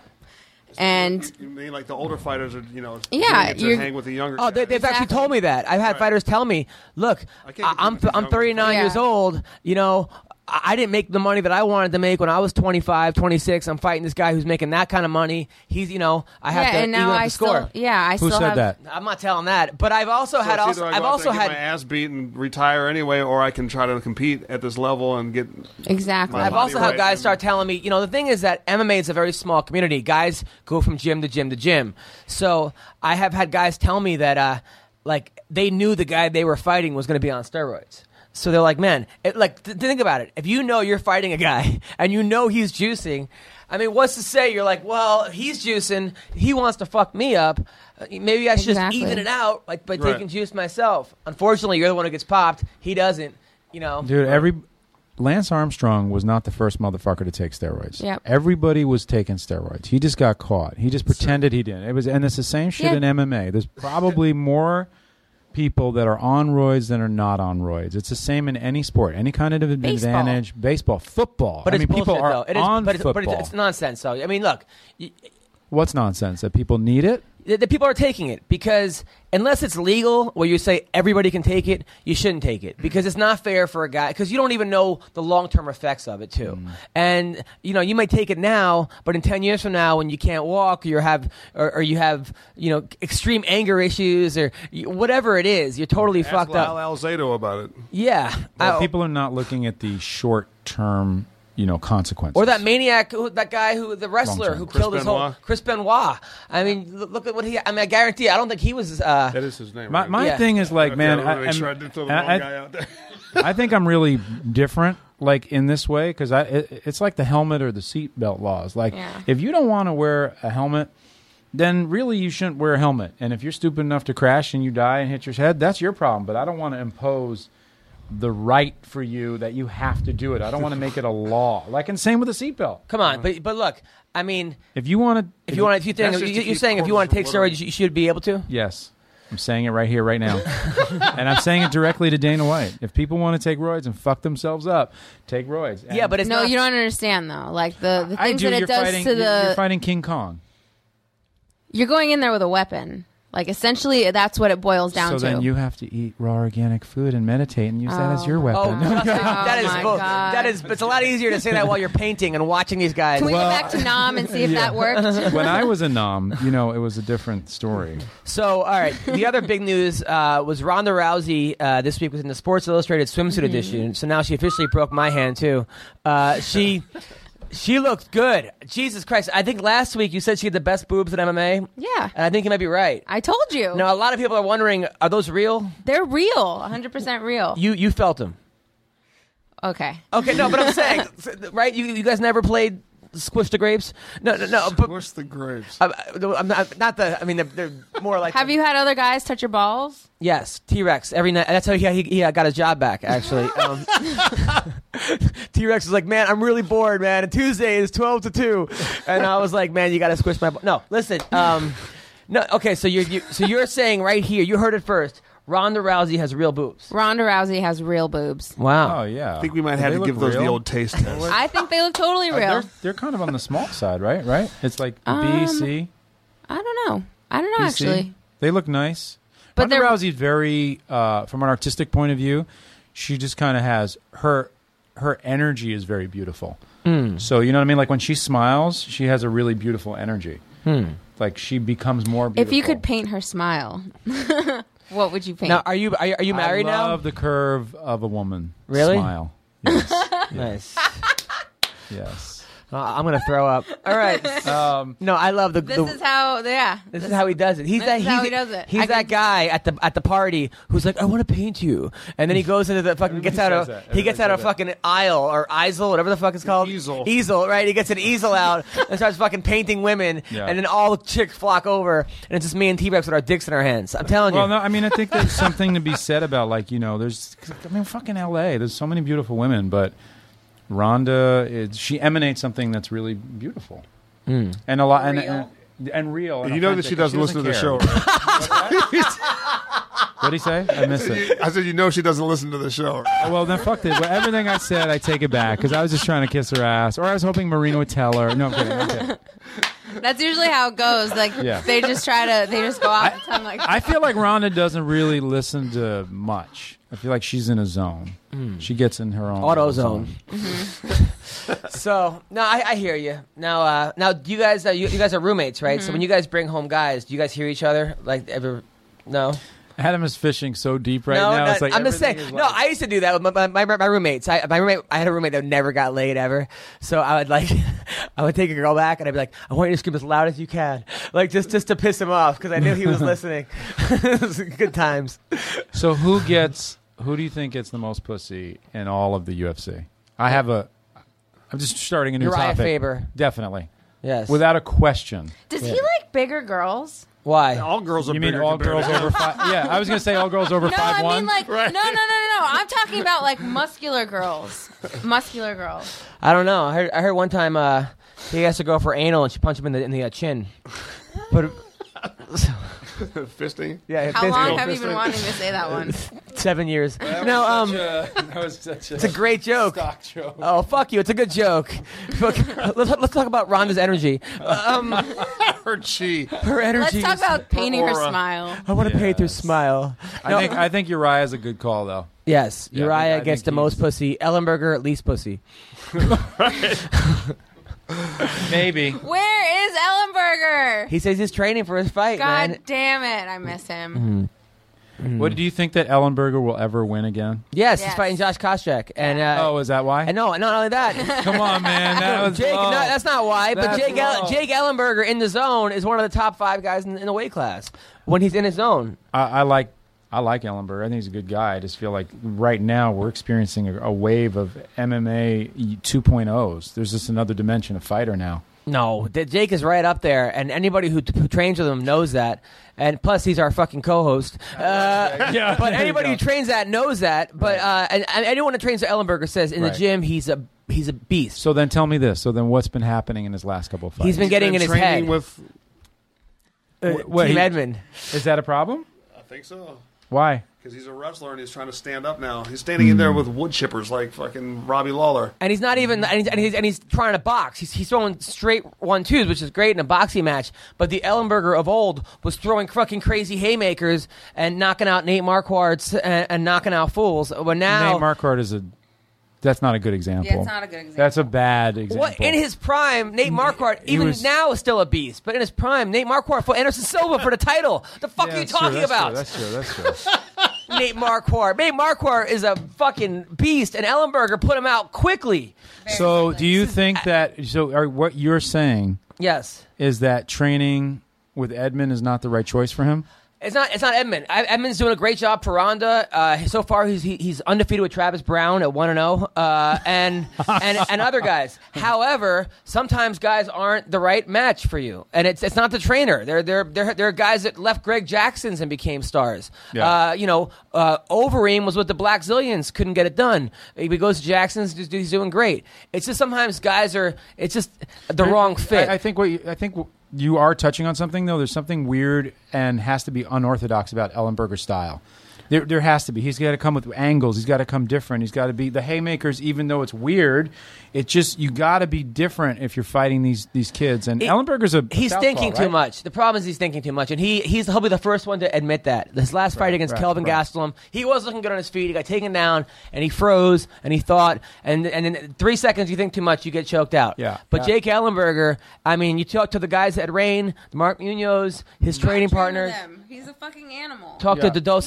And you mean like the older fighters are, you know, Yeah, doing it to you're- hang with the younger. Oh, they, guys. they've actually Exactly. told me that. I've had Right. fighters tell me, "Look, I can't I, I'm compete with I'm these thirty-nine young years guys. old. You know, I I didn't make the money that I wanted to make when I was twenty-five, twenty-six. I'm fighting this guy who's making that kind of money. He's, you know, I have yeah, to and even now up I the score." still yeah I Who still said have that? I'm not telling that, but I've also So had it's also either I I've go out also there and had get my ass beat and retire anyway, or I can try to compete at this level and get. exactly. My I've body also had right. guys start telling me, you know, the thing is that M M A is a very small community. Guys go from gym to gym to gym. So I have had guys tell me that, uh, like, they knew the guy they were fighting was going to be on steroids. So they're like, man, it, like, th- think about it. If you know you're fighting a guy and you know he's juicing, I mean, what's to say? You're like, well, he's juicing. He wants to fuck me up. Uh, Maybe I should Exactly. just even it out like, by Right. taking juice myself. Unfortunately, you're the one who gets popped. He doesn't, you know. Dude, every Lance Armstrong was not the first motherfucker to take steroids. Yep. Everybody was taking steroids. He just got caught. He just pretended he didn't. It was, and it's the same shit Yeah. in M M A. There's probably more people that are on roids than are not on roids. It's the same in any sport, any kind of Baseball. advantage. Baseball, football. But I it's mean, people bullshit, are though. It is, on but it's, football. But it's, it's nonsense. So I mean, look, y- What's nonsense? That people need it? the, the people are taking it because unless it's legal, where you say everybody can take it, you shouldn't take it because it's not fair for a guy because you don't even know the long term effects of it too. Mm. And you know, you might take it now, but in ten years from now, when you can't walk, or you have, or, or you have, you know, extreme anger issues, or you, whatever it is, you're totally Ask fucked Lyle up. Alzado about it. Yeah, Well, I- people are not looking at the short term, you know, consequences. Or that maniac, who, that guy who, the wrestler Long-term. who Chris killed his whole, Benoit. Chris Benoit. I mean, look, look at what he. I mean, I guarantee. I don't think he was. Uh, That is his name. My, right? my Yeah. thing is like, Okay, man, I wanna I, make I'm- sure I didn't throw the I- wrong I- guy out there. I think I'm really different, like in this way, because I it, it's like the helmet or the seatbelt laws. Like, Yeah. if you don't want to wear a helmet, then really you shouldn't wear a helmet. And if you're stupid enough to crash and you die and hit your head, that's your problem. But I don't want to impose the right for you that you have to do it. I don't want to make it a law. Like, and same with the seatbelt. come on, but but look, I mean, If you want to, if you want, if you think That's just you, to you're keep saying if you want to take cortisol steroids, you should be able to. yes. I'm saying it right here, right now. And I'm saying it directly to Dana White. If people want to take roids and fuck themselves up, take roids. And Yeah, but it's no, not, you don't understand though. Like the, the I things do. that it You're does fighting, to you're- the You're fighting King Kong. you're going in there with a weapon. Like essentially, that's what it boils down so to. then you have to eat raw organic food and meditate and use that as Oh your my Oh, weapon. trust me, that is my bull- God. that is. It's a lot easier to say that while you're painting and watching these guys. Can we Well- go back to Nam and see if that worked? When I was a nom, you know, it was a different story. So, all right. The other big news uh, was Ronda Rousey uh, this week was in the Sports Illustrated swimsuit Mm-hmm. edition. So now she officially broke my hand too. Uh, she she looked good. Jesus Christ! I think last week you said she had the best boobs in M M A, and Yeah, I think you might be right. I told you. Now a lot of people are wondering: are those real? They're real, one hundred percent real. You you felt them? Okay. Okay, no, but I'm saying, right? You you guys never played Squish the Grapes? No, no, no. But Where's the grapes? I'm, I'm not, not the. I mean, they're, they're more like. Have you had other guys touch your balls? Yes, T-Rex every night. That's how he, he, he got his job back. Actually, um, T-Rex was like, "Man, I'm really bored, man. And Tuesday is twelve to two," and I was like, "Man, you got to squish my." Ball. No, listen. Um, no, okay. So you're you, so you're saying right here, you heard it first. Ronda Rousey has real boobs. Ronda Rousey has real boobs. Wow. Oh, yeah. I think we might Do have they to look give those the real? old taste test. I think they look totally Uh, real. They're, they're kind of on the small side, right? Right? It's like B, Um, C, I don't know. I don't know B, C. actually. They look nice. But Ronda they're- Rousey's very, uh, from an artistic point of view, she just kind of has her her energy is very beautiful. Mm. So you know what I mean? Like when she smiles, she has a really beautiful energy. Hmm. Like she becomes more beautiful. If you could paint her smile, what would you paint? Now, are you are you, are you married I now? love the curve of a woman. Really? Smile. Yes. Nice. Yes. Uh, I'm gonna throw up. All right. Um, no, I love the. This the, is how, yeah. This, this is how he does it. He's this that. is He's, how he does it. He's I that can- guy at the at the party who's like, I want to paint you, and then he goes into the fucking gets out says of that. he gets out Everybody of fucking aisle or easel, whatever the fuck it's called. Easel. Easel, right? He gets an easel out and starts fucking painting women, Yeah. and then all the chicks flock over, and it's just me and T-Rex with our dicks in our hands. I'm telling you. Well, no, I mean, I think there's something to be said about, like, you know, there's, I mean, fucking L A. There's so many beautiful women, but Rhonda, is, she emanates something that's really beautiful. Mm. And a lot, and, Real. and, and real. And You know that she authentic. doesn't listen to the care. show, right? What did he say? I missed it. I said, you know she doesn't listen to the show, right? Oh, well, then fuck it. Well, everything I said, I take it back because I was just trying to kiss her ass, or I was hoping Marina would tell her. No, I'm kidding. I'm kidding. That's usually how it goes. Like, Yeah. they just try to, they just go off the tongue like, I feel like Rhonda doesn't really listen to much. I feel like she's in a zone. She gets in her own Auto little zone. So no, I, I hear you. Now, uh, now, do you guys, uh, you, you guys are roommates, right? So when you guys bring home guys, do you guys hear each other? Like ever? No. Adam is fishing so deep right no, now. no, It's like I'm just saying. everything is No, like- I used to do that with my, my, my, my roommates. I, my roommate, I had a roommate that never got laid ever. So I would like, I would take a girl back and I'd be like, I want you to scream as loud as you can, like just just to piss him off because I knew he was listening. It was good times. So who gets? Who do you think gets the most pussy in all of the U F C? I have a. I'm just starting a new Uriah topic. Faber. Definitely, Yes. without a question. does he like bigger girls? Why? All girls are You mean bigger all compared girls to him. over five? Yeah, I was gonna say all girls over No, five I one. mean like, no, no, no, no, no. I'm talking about like muscular girls. Muscular girls. I don't know. I heard, I heard one time uh, he asked to go for anal and she punched him in the in the uh, chin. But Fisting. yeah, How long basically have you been wanting to say that one? seven years. No, um, that was such a it's a great joke. stock joke. Oh, fuck you. It's a good joke. Look, let's, let's talk about Rhonda's energy. Um, Her chi. her energy. Let's talk is- about painting her aura. smile. I want to paint her Yes. smile. I No, think I think Uriah's a good call though. yes, Yeah, I Uriah think- I gets think the most he's- pussy. Ellenberger at least pussy. Maybe. Where is Ellenberger? He says he's training for his fight, God man. damn it. I miss him. What do you think that Ellenberger will ever win again? Yes, he's Yes. fighting Josh Koscheck, and uh, Oh, is that why? and no, not only that. Come on, man. That was Jake, low. no, that's not why. But That's Jake, El- low. Jake Ellenberger in the zone is one of the top five guys in, in the weight class when he's in his zone. I, I like I like Ellenberger. I think he's a good guy. I just feel like right now we're experiencing a, a wave of M M A two point ohs. There's just another dimension of fighter now. No, th- Jake is right up there, and anybody who, who trains with him knows that. And plus, he's our fucking co-host. Uh, Yeah, but there you anybody go. who trains that knows that. But uh, and, and anyone who trains with Ellenberger says in Right. the gym he's a he's a beast. So then tell me this. So then what's been happening in his last couple of fights? He's been getting in his training head. with. Uh, what, Team he- Edmond. Is that a problem? I think so. Why? Because he's a wrestler and he's trying to stand up now. He's standing in there with wood chippers like fucking Robbie Lawler. And he's not even, and he's, and he's, and he's trying to box. He's, he's throwing straight one twos, which is great in a boxing match. But the Ellenberger of old was throwing fucking crazy haymakers and knocking out Nate Marquardt and, and knocking out fools. But now, Nate Marquardt is a. That's not a good example. Yeah, it's not a good example. That's a bad example. what in his prime, Nate Marquardt, he even was- now, is still a beast. But in his prime, Nate Marquardt fought Anderson Silva for the title. The fuck Yeah, are you that's true, talking that's about? True, that's true. That's true. Nate Marquardt. Nate Marquardt is a fucking beast, and Ellenberger put him out quickly. So do you think that? So are, what you're saying Yes. is that training with Edmond is not the right choice for him? It's not. It's not Edmund. I, Edmund's doing a great job for Ronda. Uh, so far, he's he, he's undefeated with Travis Brown at one and zero, uh, and and and other guys. However, sometimes guys aren't the right match for you, and it's it's not the trainer. They're they're they're, they're guys that left Greg Jackson's and became stars. Yeah. Uh, you know, uh, Overeem was with the Black Zillions, couldn't get it done. He goes to Jackson's, he's doing great. It's just sometimes guys are. It's just the wrong fit. I, I think what you, I think you are touching on something though. There's something weird and has to be unorthodox about Ellenberger's style. There, there has to be. He's got to come with angles. He's got to come different. He's got to be the haymakers. Even though it's weird, it just you got to be different if you're fighting these these kids. And It- Ellenberger's a He's southpaw, thinking too right? much. The problem is he's thinking too much, and he he's he'll be the first one to admit that. His last fight against right, Kelvin right. Gastelum, he was looking good on his feet. He got taken down, and he froze, and he thought, and and in three seconds you think too much, you get choked out. Yeah. But Yeah. Jake Ellenberger, I mean, you talk to the guys at Rain, Mark Munoz, his training partners. He's a fucking animal. Talk Yeah. to the Dos Anjos.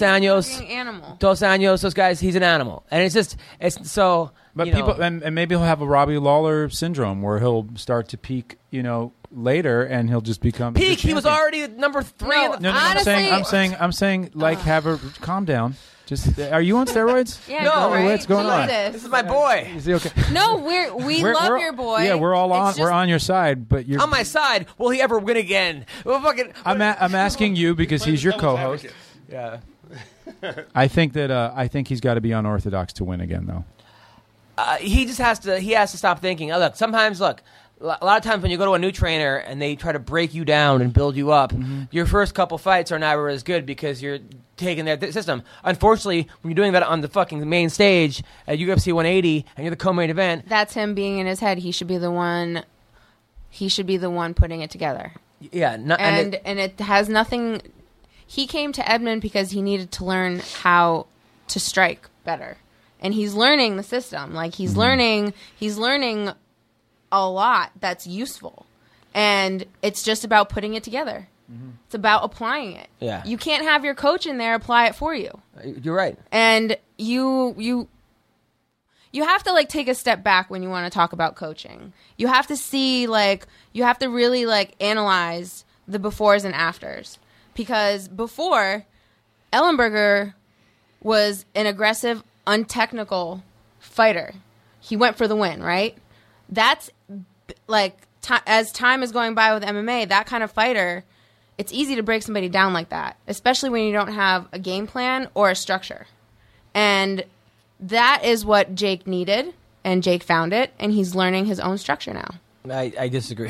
Anjos, fucking animal. Dos Anjos, those guys, he's an animal, and it's just it's so. But you people, know, and, and maybe he'll have a Robbie Lawler syndrome where he'll start to peak, you know, later, and he'll just become the peak. He was champion. already number three. No, in the No, no, Honestly- I'm saying, I'm saying, I'm saying, like, have her calm down. Just, are you on steroids? Yeah, No, no, right? what's going on? Jesus. This is my boy. Is he okay? No, we're we We're- love we're- your boy. Yeah, we're all on. It's We're just- on your side, but you're On my side. Will he ever win again? Well, fucking. I'm a, I'm asking you because he's your Devil's co-host. advocate. Yeah. I think that uh, I think he's got to be unorthodox to win again, though. Uh, he just has to. He has to stop thinking. Oh, look, sometimes, look, a lot of times when you go to a new trainer and they try to break you down and build you up, Mm-hmm. your first couple fights are never as good because you're taking their th- system. Unfortunately, when you're doing that on the fucking main stage at U F C one eighty and you're the co-main event, That's him being in his head. He should be the one. He should be the one putting it together. yeah, no, And and, it- and it has nothing. He came to Edmond because he needed to learn how to strike better, and he's learning the system. Like he's Mm-hmm. learning. He's learning a lot that's useful, and it's just about putting it together. It's about applying it. Yeah. You can't have your coach in there apply it for you. you're right. And you you you have to like take a step back when you want to talk about coaching. You have to see like you have to really like analyze the befores and afters, because before Ellenberger was an aggressive, untechnical fighter. He went for the win, right? That's b- like ti as time is going by with M M A, that kind of fighter, it's easy to break somebody down like that, especially when you don't have a game plan or a structure. And that is what Jake needed, and Jake found it, and he's learning his own structure now. I, I disagree.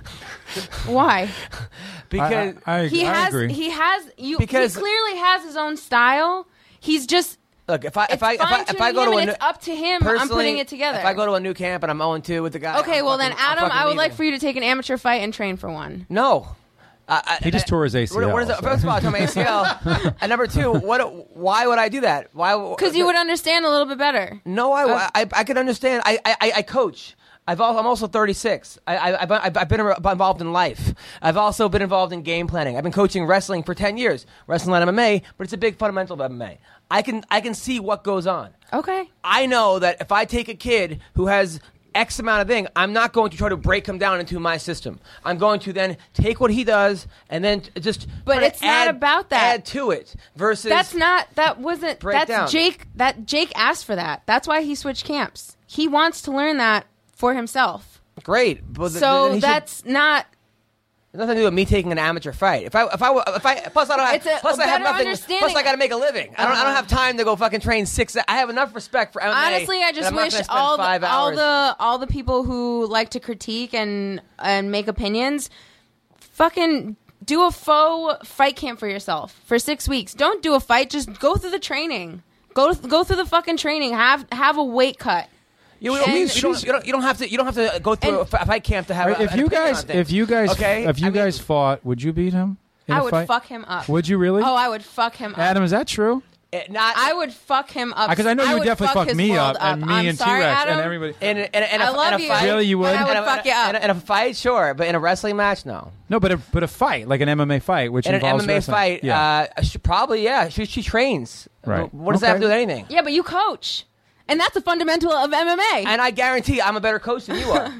Why? because I, I, I, He I has agree. he has you Because- he clearly has his own style. He's just look, if I it's if I if I, if I fine-tuning go to him, a and new, it's up to him. I'm personally, putting it together. If I go to a new camp and I'm oh and two with the guy, Okay, I'm well fucking- then, I'm Adam, fucking I would leaving. like for you to take an amateur fight and train for one. No. I, I, He just I- tore his A C L, What, what is it? so- First of all, I tore my A C L. And number two, what? Why would I do that? Why? Because you would understand a little bit better. No, I, I, I could understand. I, I, I coach. I've al- I'm also thirty-six. I, I, I've, I've I've been involved in life. I've also been involved in game planning. I've been coaching wrestling for ten years, wrestling at M M A, but it's a big fundamental of M M A. I can I can see what goes on. Okay. I know that if I take a kid who has X amount of thing, I'm not going to try to break him down into my system. I'm going to then take what he does and then t- just But kinda it's not add- about that. Add to it versus That's not. That wasn't. Break That's down. Jake. That Jake asked for that. That's why he switched camps. He wants to learn that for himself. great. But th- then So he should- that's not. It has nothing to do with me taking an amateur fight. If I, if I, if I, plus I don't have, It's a plus I have better nothing. understanding. Plus I got to make a living. I don't, I don't have time to go fucking train six. I have enough respect for M M A. Honestly, I that just I'm not wish gonna spend all the, five all hours. the all the people who like to critique and and make opinions, fucking do a faux fight camp for yourself for six weeks. Don't do a fight. Just go through the training. Go go through the fucking training. Have have a weight cut. You, you, And- you, don't, you, don't, you don't have to. You don't have to go through And- a fi- fight camp to have. Right, a, if an you opinion guys, on things. if you guys, okay, if you I mean, guys fought, would you beat him in I a would fight? fuck him up. Would you really? Oh, I would fuck him up. Adam, is that true? it, not I would fuck him up. Because I know you would definitely fuck his me world up, and me I'm and sorry, T-Rex Adam. and everybody. in, in, in, I a, love in a you. fight. Really, you would? But I would in a, fuck you up. In a, in a fight, sure, but in a wrestling match, no. No, but a, but a fight, like an M M A fight, which In an involves M M A wrestling. fight, Yeah. uh, she, probably yeah. She, she trains. Right. What does that have to do with Okay. anything? Yeah, but you coach, and that's a fundamental of M M A. And I guarantee I'm a better coach than you are.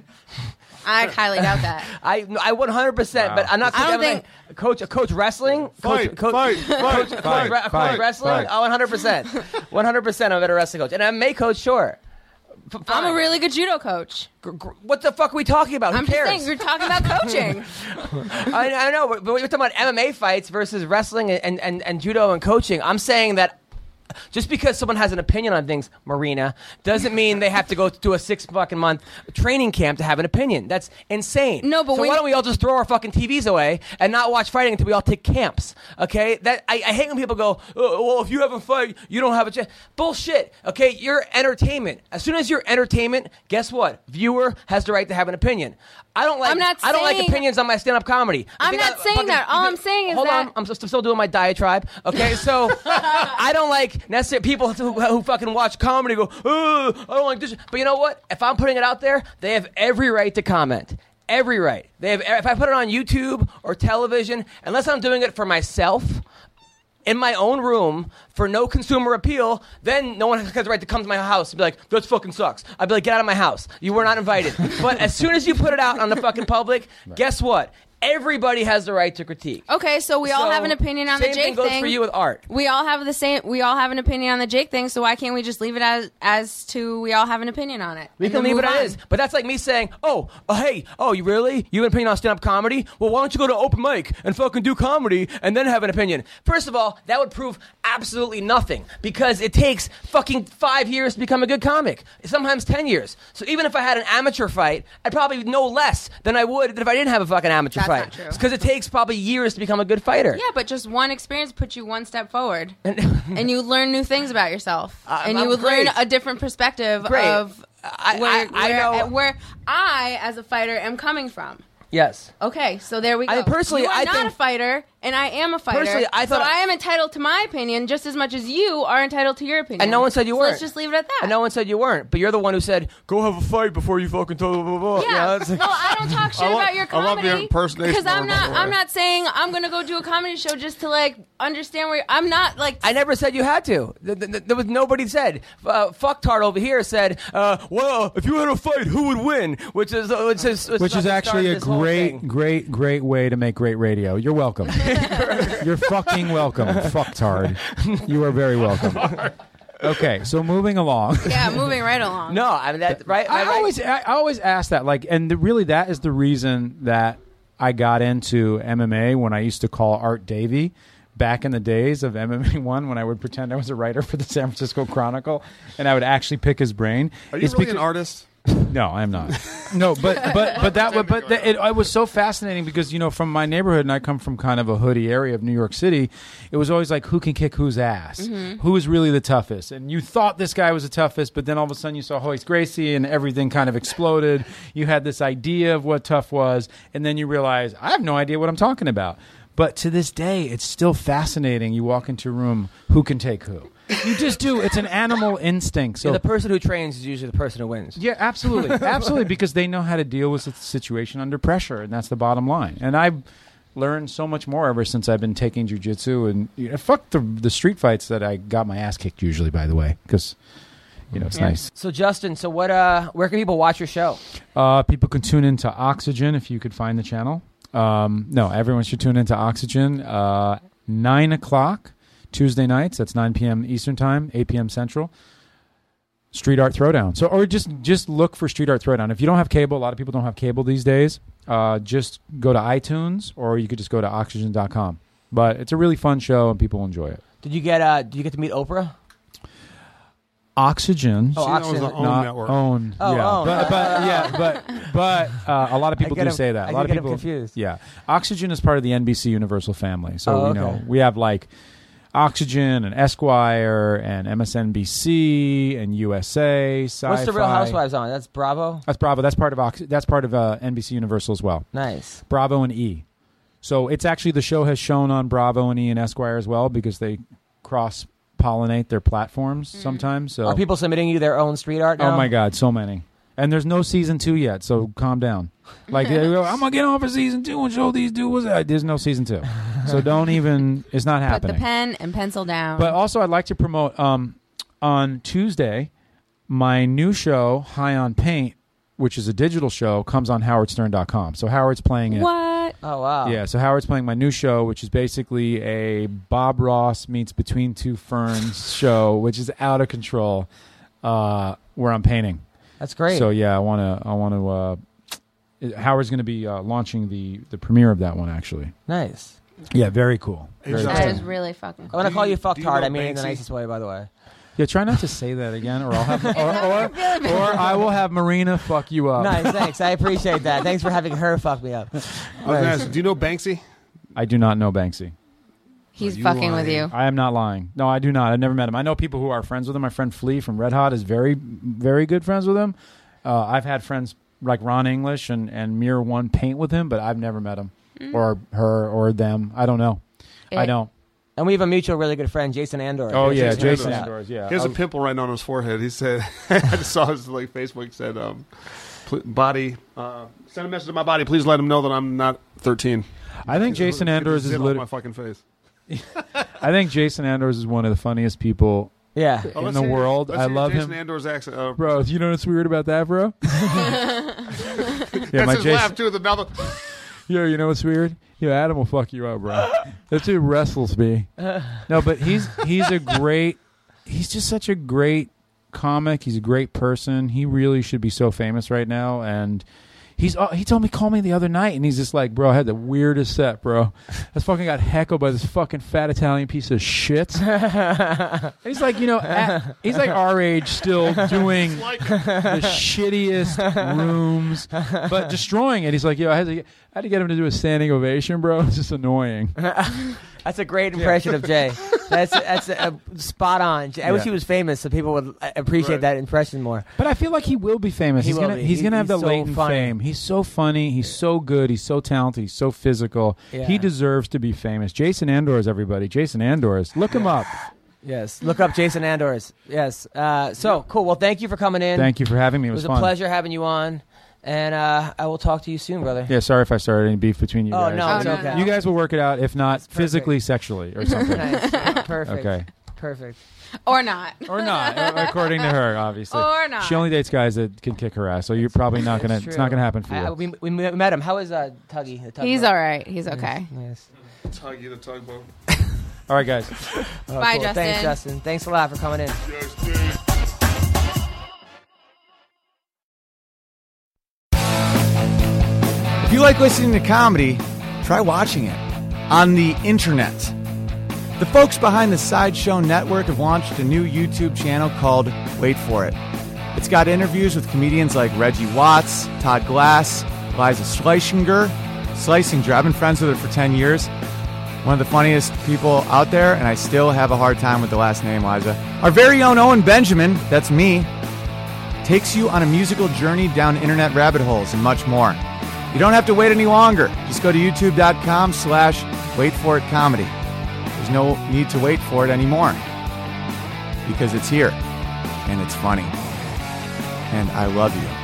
I highly doubt that. I I one hundred percent, Wow. but I'm not I don't M M A. think- coach coach wrestling, Fight, coach, coach, fight, fight, coach, fight, re- fight, coach wrestling. fight. Oh, one hundred percent, one hundred percent. I'm a better wrestling coach, and M M A coach, sure. F- I'm a fine. really good judo coach. Gr- gr- What the fuck are we talking about? I'm Who cares? just saying, you're talking about coaching. I, I know, but, but we're talking about M M A fights versus wrestling and, and, and judo and coaching. I'm saying that just because someone has an opinion on things, Marina, doesn't mean they have to go to a six fucking month training camp to have an opinion. That's insane. No, but so when- why don't we all just throw our fucking T Vs away and not watch fighting until we all take camps? Okay, that I, I hate when people go, oh, well, if you have a fight, you don't have a chance. Bullshit. Okay, you're entertainment. As soon as you're entertainment, guess what? Viewer has the right to have an opinion. I don't like. I'm not I don't like saying- opinions on my stand-up comedy. I I'm think not I- saying fucking- that. All you I'm can- saying is hold that- on. I'm st- still doing my diatribe. Okay, so I don't like necessarily people who, who fucking watch comedy go, oh, I don't like this. But you know what? If I'm putting it out there, they have every right to comment. Every right. They have. If I put it on YouTube or television, unless I'm doing it for myself, in my own room for no consumer appeal, then no one has the right to come to my house and be like, that fucking sucks. I'd be like, get out of my house. You were not invited. But as soon as you put it out on the fucking public, right. guess what? Everybody has the right to critique. Okay, so we all So, have an opinion on the same Jake thing goes thing. for you with art. We all have the same. We all have an opinion on the Jake thing. So why can't we just leave it as as to we all have an opinion on it? We and can then leave it move as on? is. But that's like me saying, oh, oh, hey, oh, you really? You have an opinion on stand-up comedy? Well, why don't you go to open mic and fucking do comedy and then have an opinion? First of all, that would prove absolutely nothing because it takes fucking five years to become a good comic. Sometimes ten years. So even if I had an amateur fight, I'd probably know less than I would if I didn't have a fucking amateur That's fight. not true. Because it takes probably years to become a good fighter. Yeah, but just one experience puts you one step forward, And, and you learn new things about yourself, Uh, and I'm you would great. learn a different perspective Great. of I- where, I- I where, know- where I, as a fighter, am coming from. yes. Okay, so there we go. I mean, personally, you are I not think- a fighter, and I am a fighter. Personally, I thought so I- I am entitled to my opinion just as much as you are entitled to your opinion. And no one said you So weren't. Let's just leave it at that. And no one said you weren't. But you're the one who said, go have a fight before you fucking tell blah, blah, blah. Yeah. You know, it's like- well, I don't talk shit I love- about your I love comedy your impersonation because I'm of not. it. I'm not saying I'm gonna go do a comedy show just to like understand where I'm not like. I never said you had to. Th- th- th- There was nobody said. Uh, fucktard over here said, uh, "Well, if you had a fight, who would win?" Which is uh, which is Which is actually a great, great, great way to make great radio. You're welcome. You're fucking welcome, fucktard. You are very welcome. Okay, so moving along. yeah, moving right along. No, I mean that right. I right? always, I always ask that, like, and the, really, that is the reason that I got into M M A when I used to call Art Davie back in the days of M M A one when I would pretend I was a writer for the San Francisco Chronicle and I would actually pick his brain. Are you It's really because- an artist? No, I'm not. No, but but but that but, but the, it, it was so fascinating because you know from my neighborhood and I come from kind of a hoodie area of New York City. It was always like who can kick whose ass, Mm-hmm. who is really the toughest, and you thought this guy was the toughest, but then all of a sudden you saw Hoist Gracie and everything kind of exploded. You had this idea of what tough was, and then you realize I have no idea what I'm talking about. But to this day, it's still fascinating. You walk into a room, who can take who? You just do. It's an animal instinct. So Yeah, the person who trains is usually the person who wins. yeah, absolutely, absolutely, because they know how to deal with the situation under pressure, and that's the bottom line. And I've learned so much more ever since I've been taking jiu-jitsu, and you know, fuck the the street fights that I got my ass kicked usually. By the way, because you know it's Yeah. nice. So Justin, so what? Uh, where can people watch your show? Uh, people can tune into Oxygen if you could find the channel. Um, no, everyone should tune into Oxygen. Uh, Nine o'clock Tuesday nights. That's nine p.m. Eastern time, eight p.m. Central. Street Art Throwdown. So, or just just look for Street Art Throwdown. If you don't have cable, a lot of people don't have cable these days. Uh, just go to iTunes, or you could just go to oxygen dot com. But it's a really fun show, and people enjoy it. Did you get? Uh, did you get to meet Oprah? Oxygen. Oh, She owns Oxygen. the own not network. own. Oh, yeah, own. but, but yeah, but but uh, a lot of people I get do him- say that. A I lot of get him people confused. Yeah, Oxygen is part of the N B C Universal family. So Oh, you know okay. we have like Oxygen and Esquire and M S N B C and U S A. Sci-Fi. What's the Real Housewives on? That's Bravo. That's Bravo. That's part of Ox- That's part of uh, N B C Universal as well. Nice. Bravo and E. So it's actually the show has shown on Bravo and E and Esquire as well because they cross pollinate their platforms sometimes. So Are people submitting you their own street art now? oh my God, so many. And there's no season two yet, so calm down. Like they go, I'm gonna get on for season two and show these dudes. What's There's no season two, so don't even. It's not Put happening. the pen and pencil down. But also, I'd like to promote um, on Tuesday my new show, High on Paint, which is a digital show, comes on howard stern dot com. So Howard's playing it. what? Oh wow. Yeah, so Howard's playing my new show, which is basically a Bob Ross meets Between Two Ferns show, which is out of control, uh, where I'm painting. That's great. So yeah, I want to. I want to. Uh, Howard's going to be uh, launching the the premiere of that one, actually. nice. Yeah, very cool. Hey, Very Justin. That cool. is really fucking I cool. want to Do call you- you do you fucktard. know I mean it in the Banksy? nicest way, by the way. Yeah, try not to say that again, or I'll have, or, or, or I will have Marina fuck you up. Nice, thanks. I appreciate that. Thanks for having her fuck me up. I was gonna ask, do you know Banksy? I do not know Banksy. He's Are you fucking with lying? you. I am not lying. No, I do not. I've never met him. I know people who are friends with him. My friend Flea from Red Hot is very, very good friends with him. Uh, I've had friends like Ron English and, and Mirror One paint with him, but I've never met him or her or them. I don't know. I It- don't. And we have a mutual really good friend, Jason Andor. Oh, yeah, Jason Jason Andor. Andors, yeah. He has a Um, pimple right on his forehead. He said, I just saw his like Facebook said, um, pl- body, uh, send a message to my body. Please let him know that I'm not thirteen. I think Jason Andors is lit on literally. my fucking face. I think Jason Andors is one of the funniest people Yeah. Oh, in let's the hear- world. let's I hear love Jason him. Andor's accent. Uh, Bro, you know what's weird about that, bro? yeah, that's my his Jason. laugh too. The mouth. Yo, you know what's weird? Yo, Adam will fuck you up, bro. That's who wrestles me. No, but he's he's a great. He's just such a great comic. He's a great person. He really should be so famous right now. And he's uh, he told me call me the other night, and he's just like, bro, I had the weirdest set, bro. I fucking got heckled by this fucking fat Italian piece of shit. And he's like, you know, at, he's like our age still doing the shittiest rooms, but destroying it. He's like, yo, I had to, get, I had to get him to do a standing ovation, bro. It's just annoying. That's a great impression of Jay. That's that's a, a spot on. I wish Yeah. he was famous so people would uh, appreciate Right. that impression more. But I feel like he will be famous. He he's will gonna be. he's He- gonna have he's the so latent funny. fame. He's so funny. He's so good. He's so talented. He's so physical. Yeah. He deserves to be famous. Jason Andors, everybody. Jason Andors. Look him up. Yes. Look up Jason Andors. Yes. Uh, so cool. Well, thank you for coming in. Thank you for having me. It It was, was fun. a pleasure having you on, and uh, I will talk to you soon, brother. Yeah, sorry if I started any beef between you Oh, guys. no, it's You- okay. You guys will work it out, if not perfect. physically, sexually, or something. Nice. Perfect. Okay. Perfect. Or not. Or not, uh, according to her, obviously. Or not. She only dates guys that can kick her ass, so you're probably not gonna. That's It's true. not gonna happen for you. I, we, we met him. How is uh, Tuggy? The tugboat? He's all right. He's okay. Nice. Tuggy the tugboat. All right, guys. Oh, Bye, cool. Justin. Thanks, Justin. Thanks a lot for coming in. Yes, dude. If you like listening to comedy, try watching it on the internet. The folks behind the Sideshow Network have launched a new YouTube channel called Wait For It. It's got interviews with comedians like Reggie Watts, Todd Glass, Liza Schleichinger. Schlesinger, I've been friends with her for ten years. One of the funniest people out there, and I still have a hard time with the last name, Liza. Our very own Owen Benjamin, that's me, takes you on a musical journey down internet rabbit holes and much more. You don't have to wait any longer. Just go to youtube.com slash wait for it comedy. There's no need to wait for it anymore because it's here and it's funny. And I love you.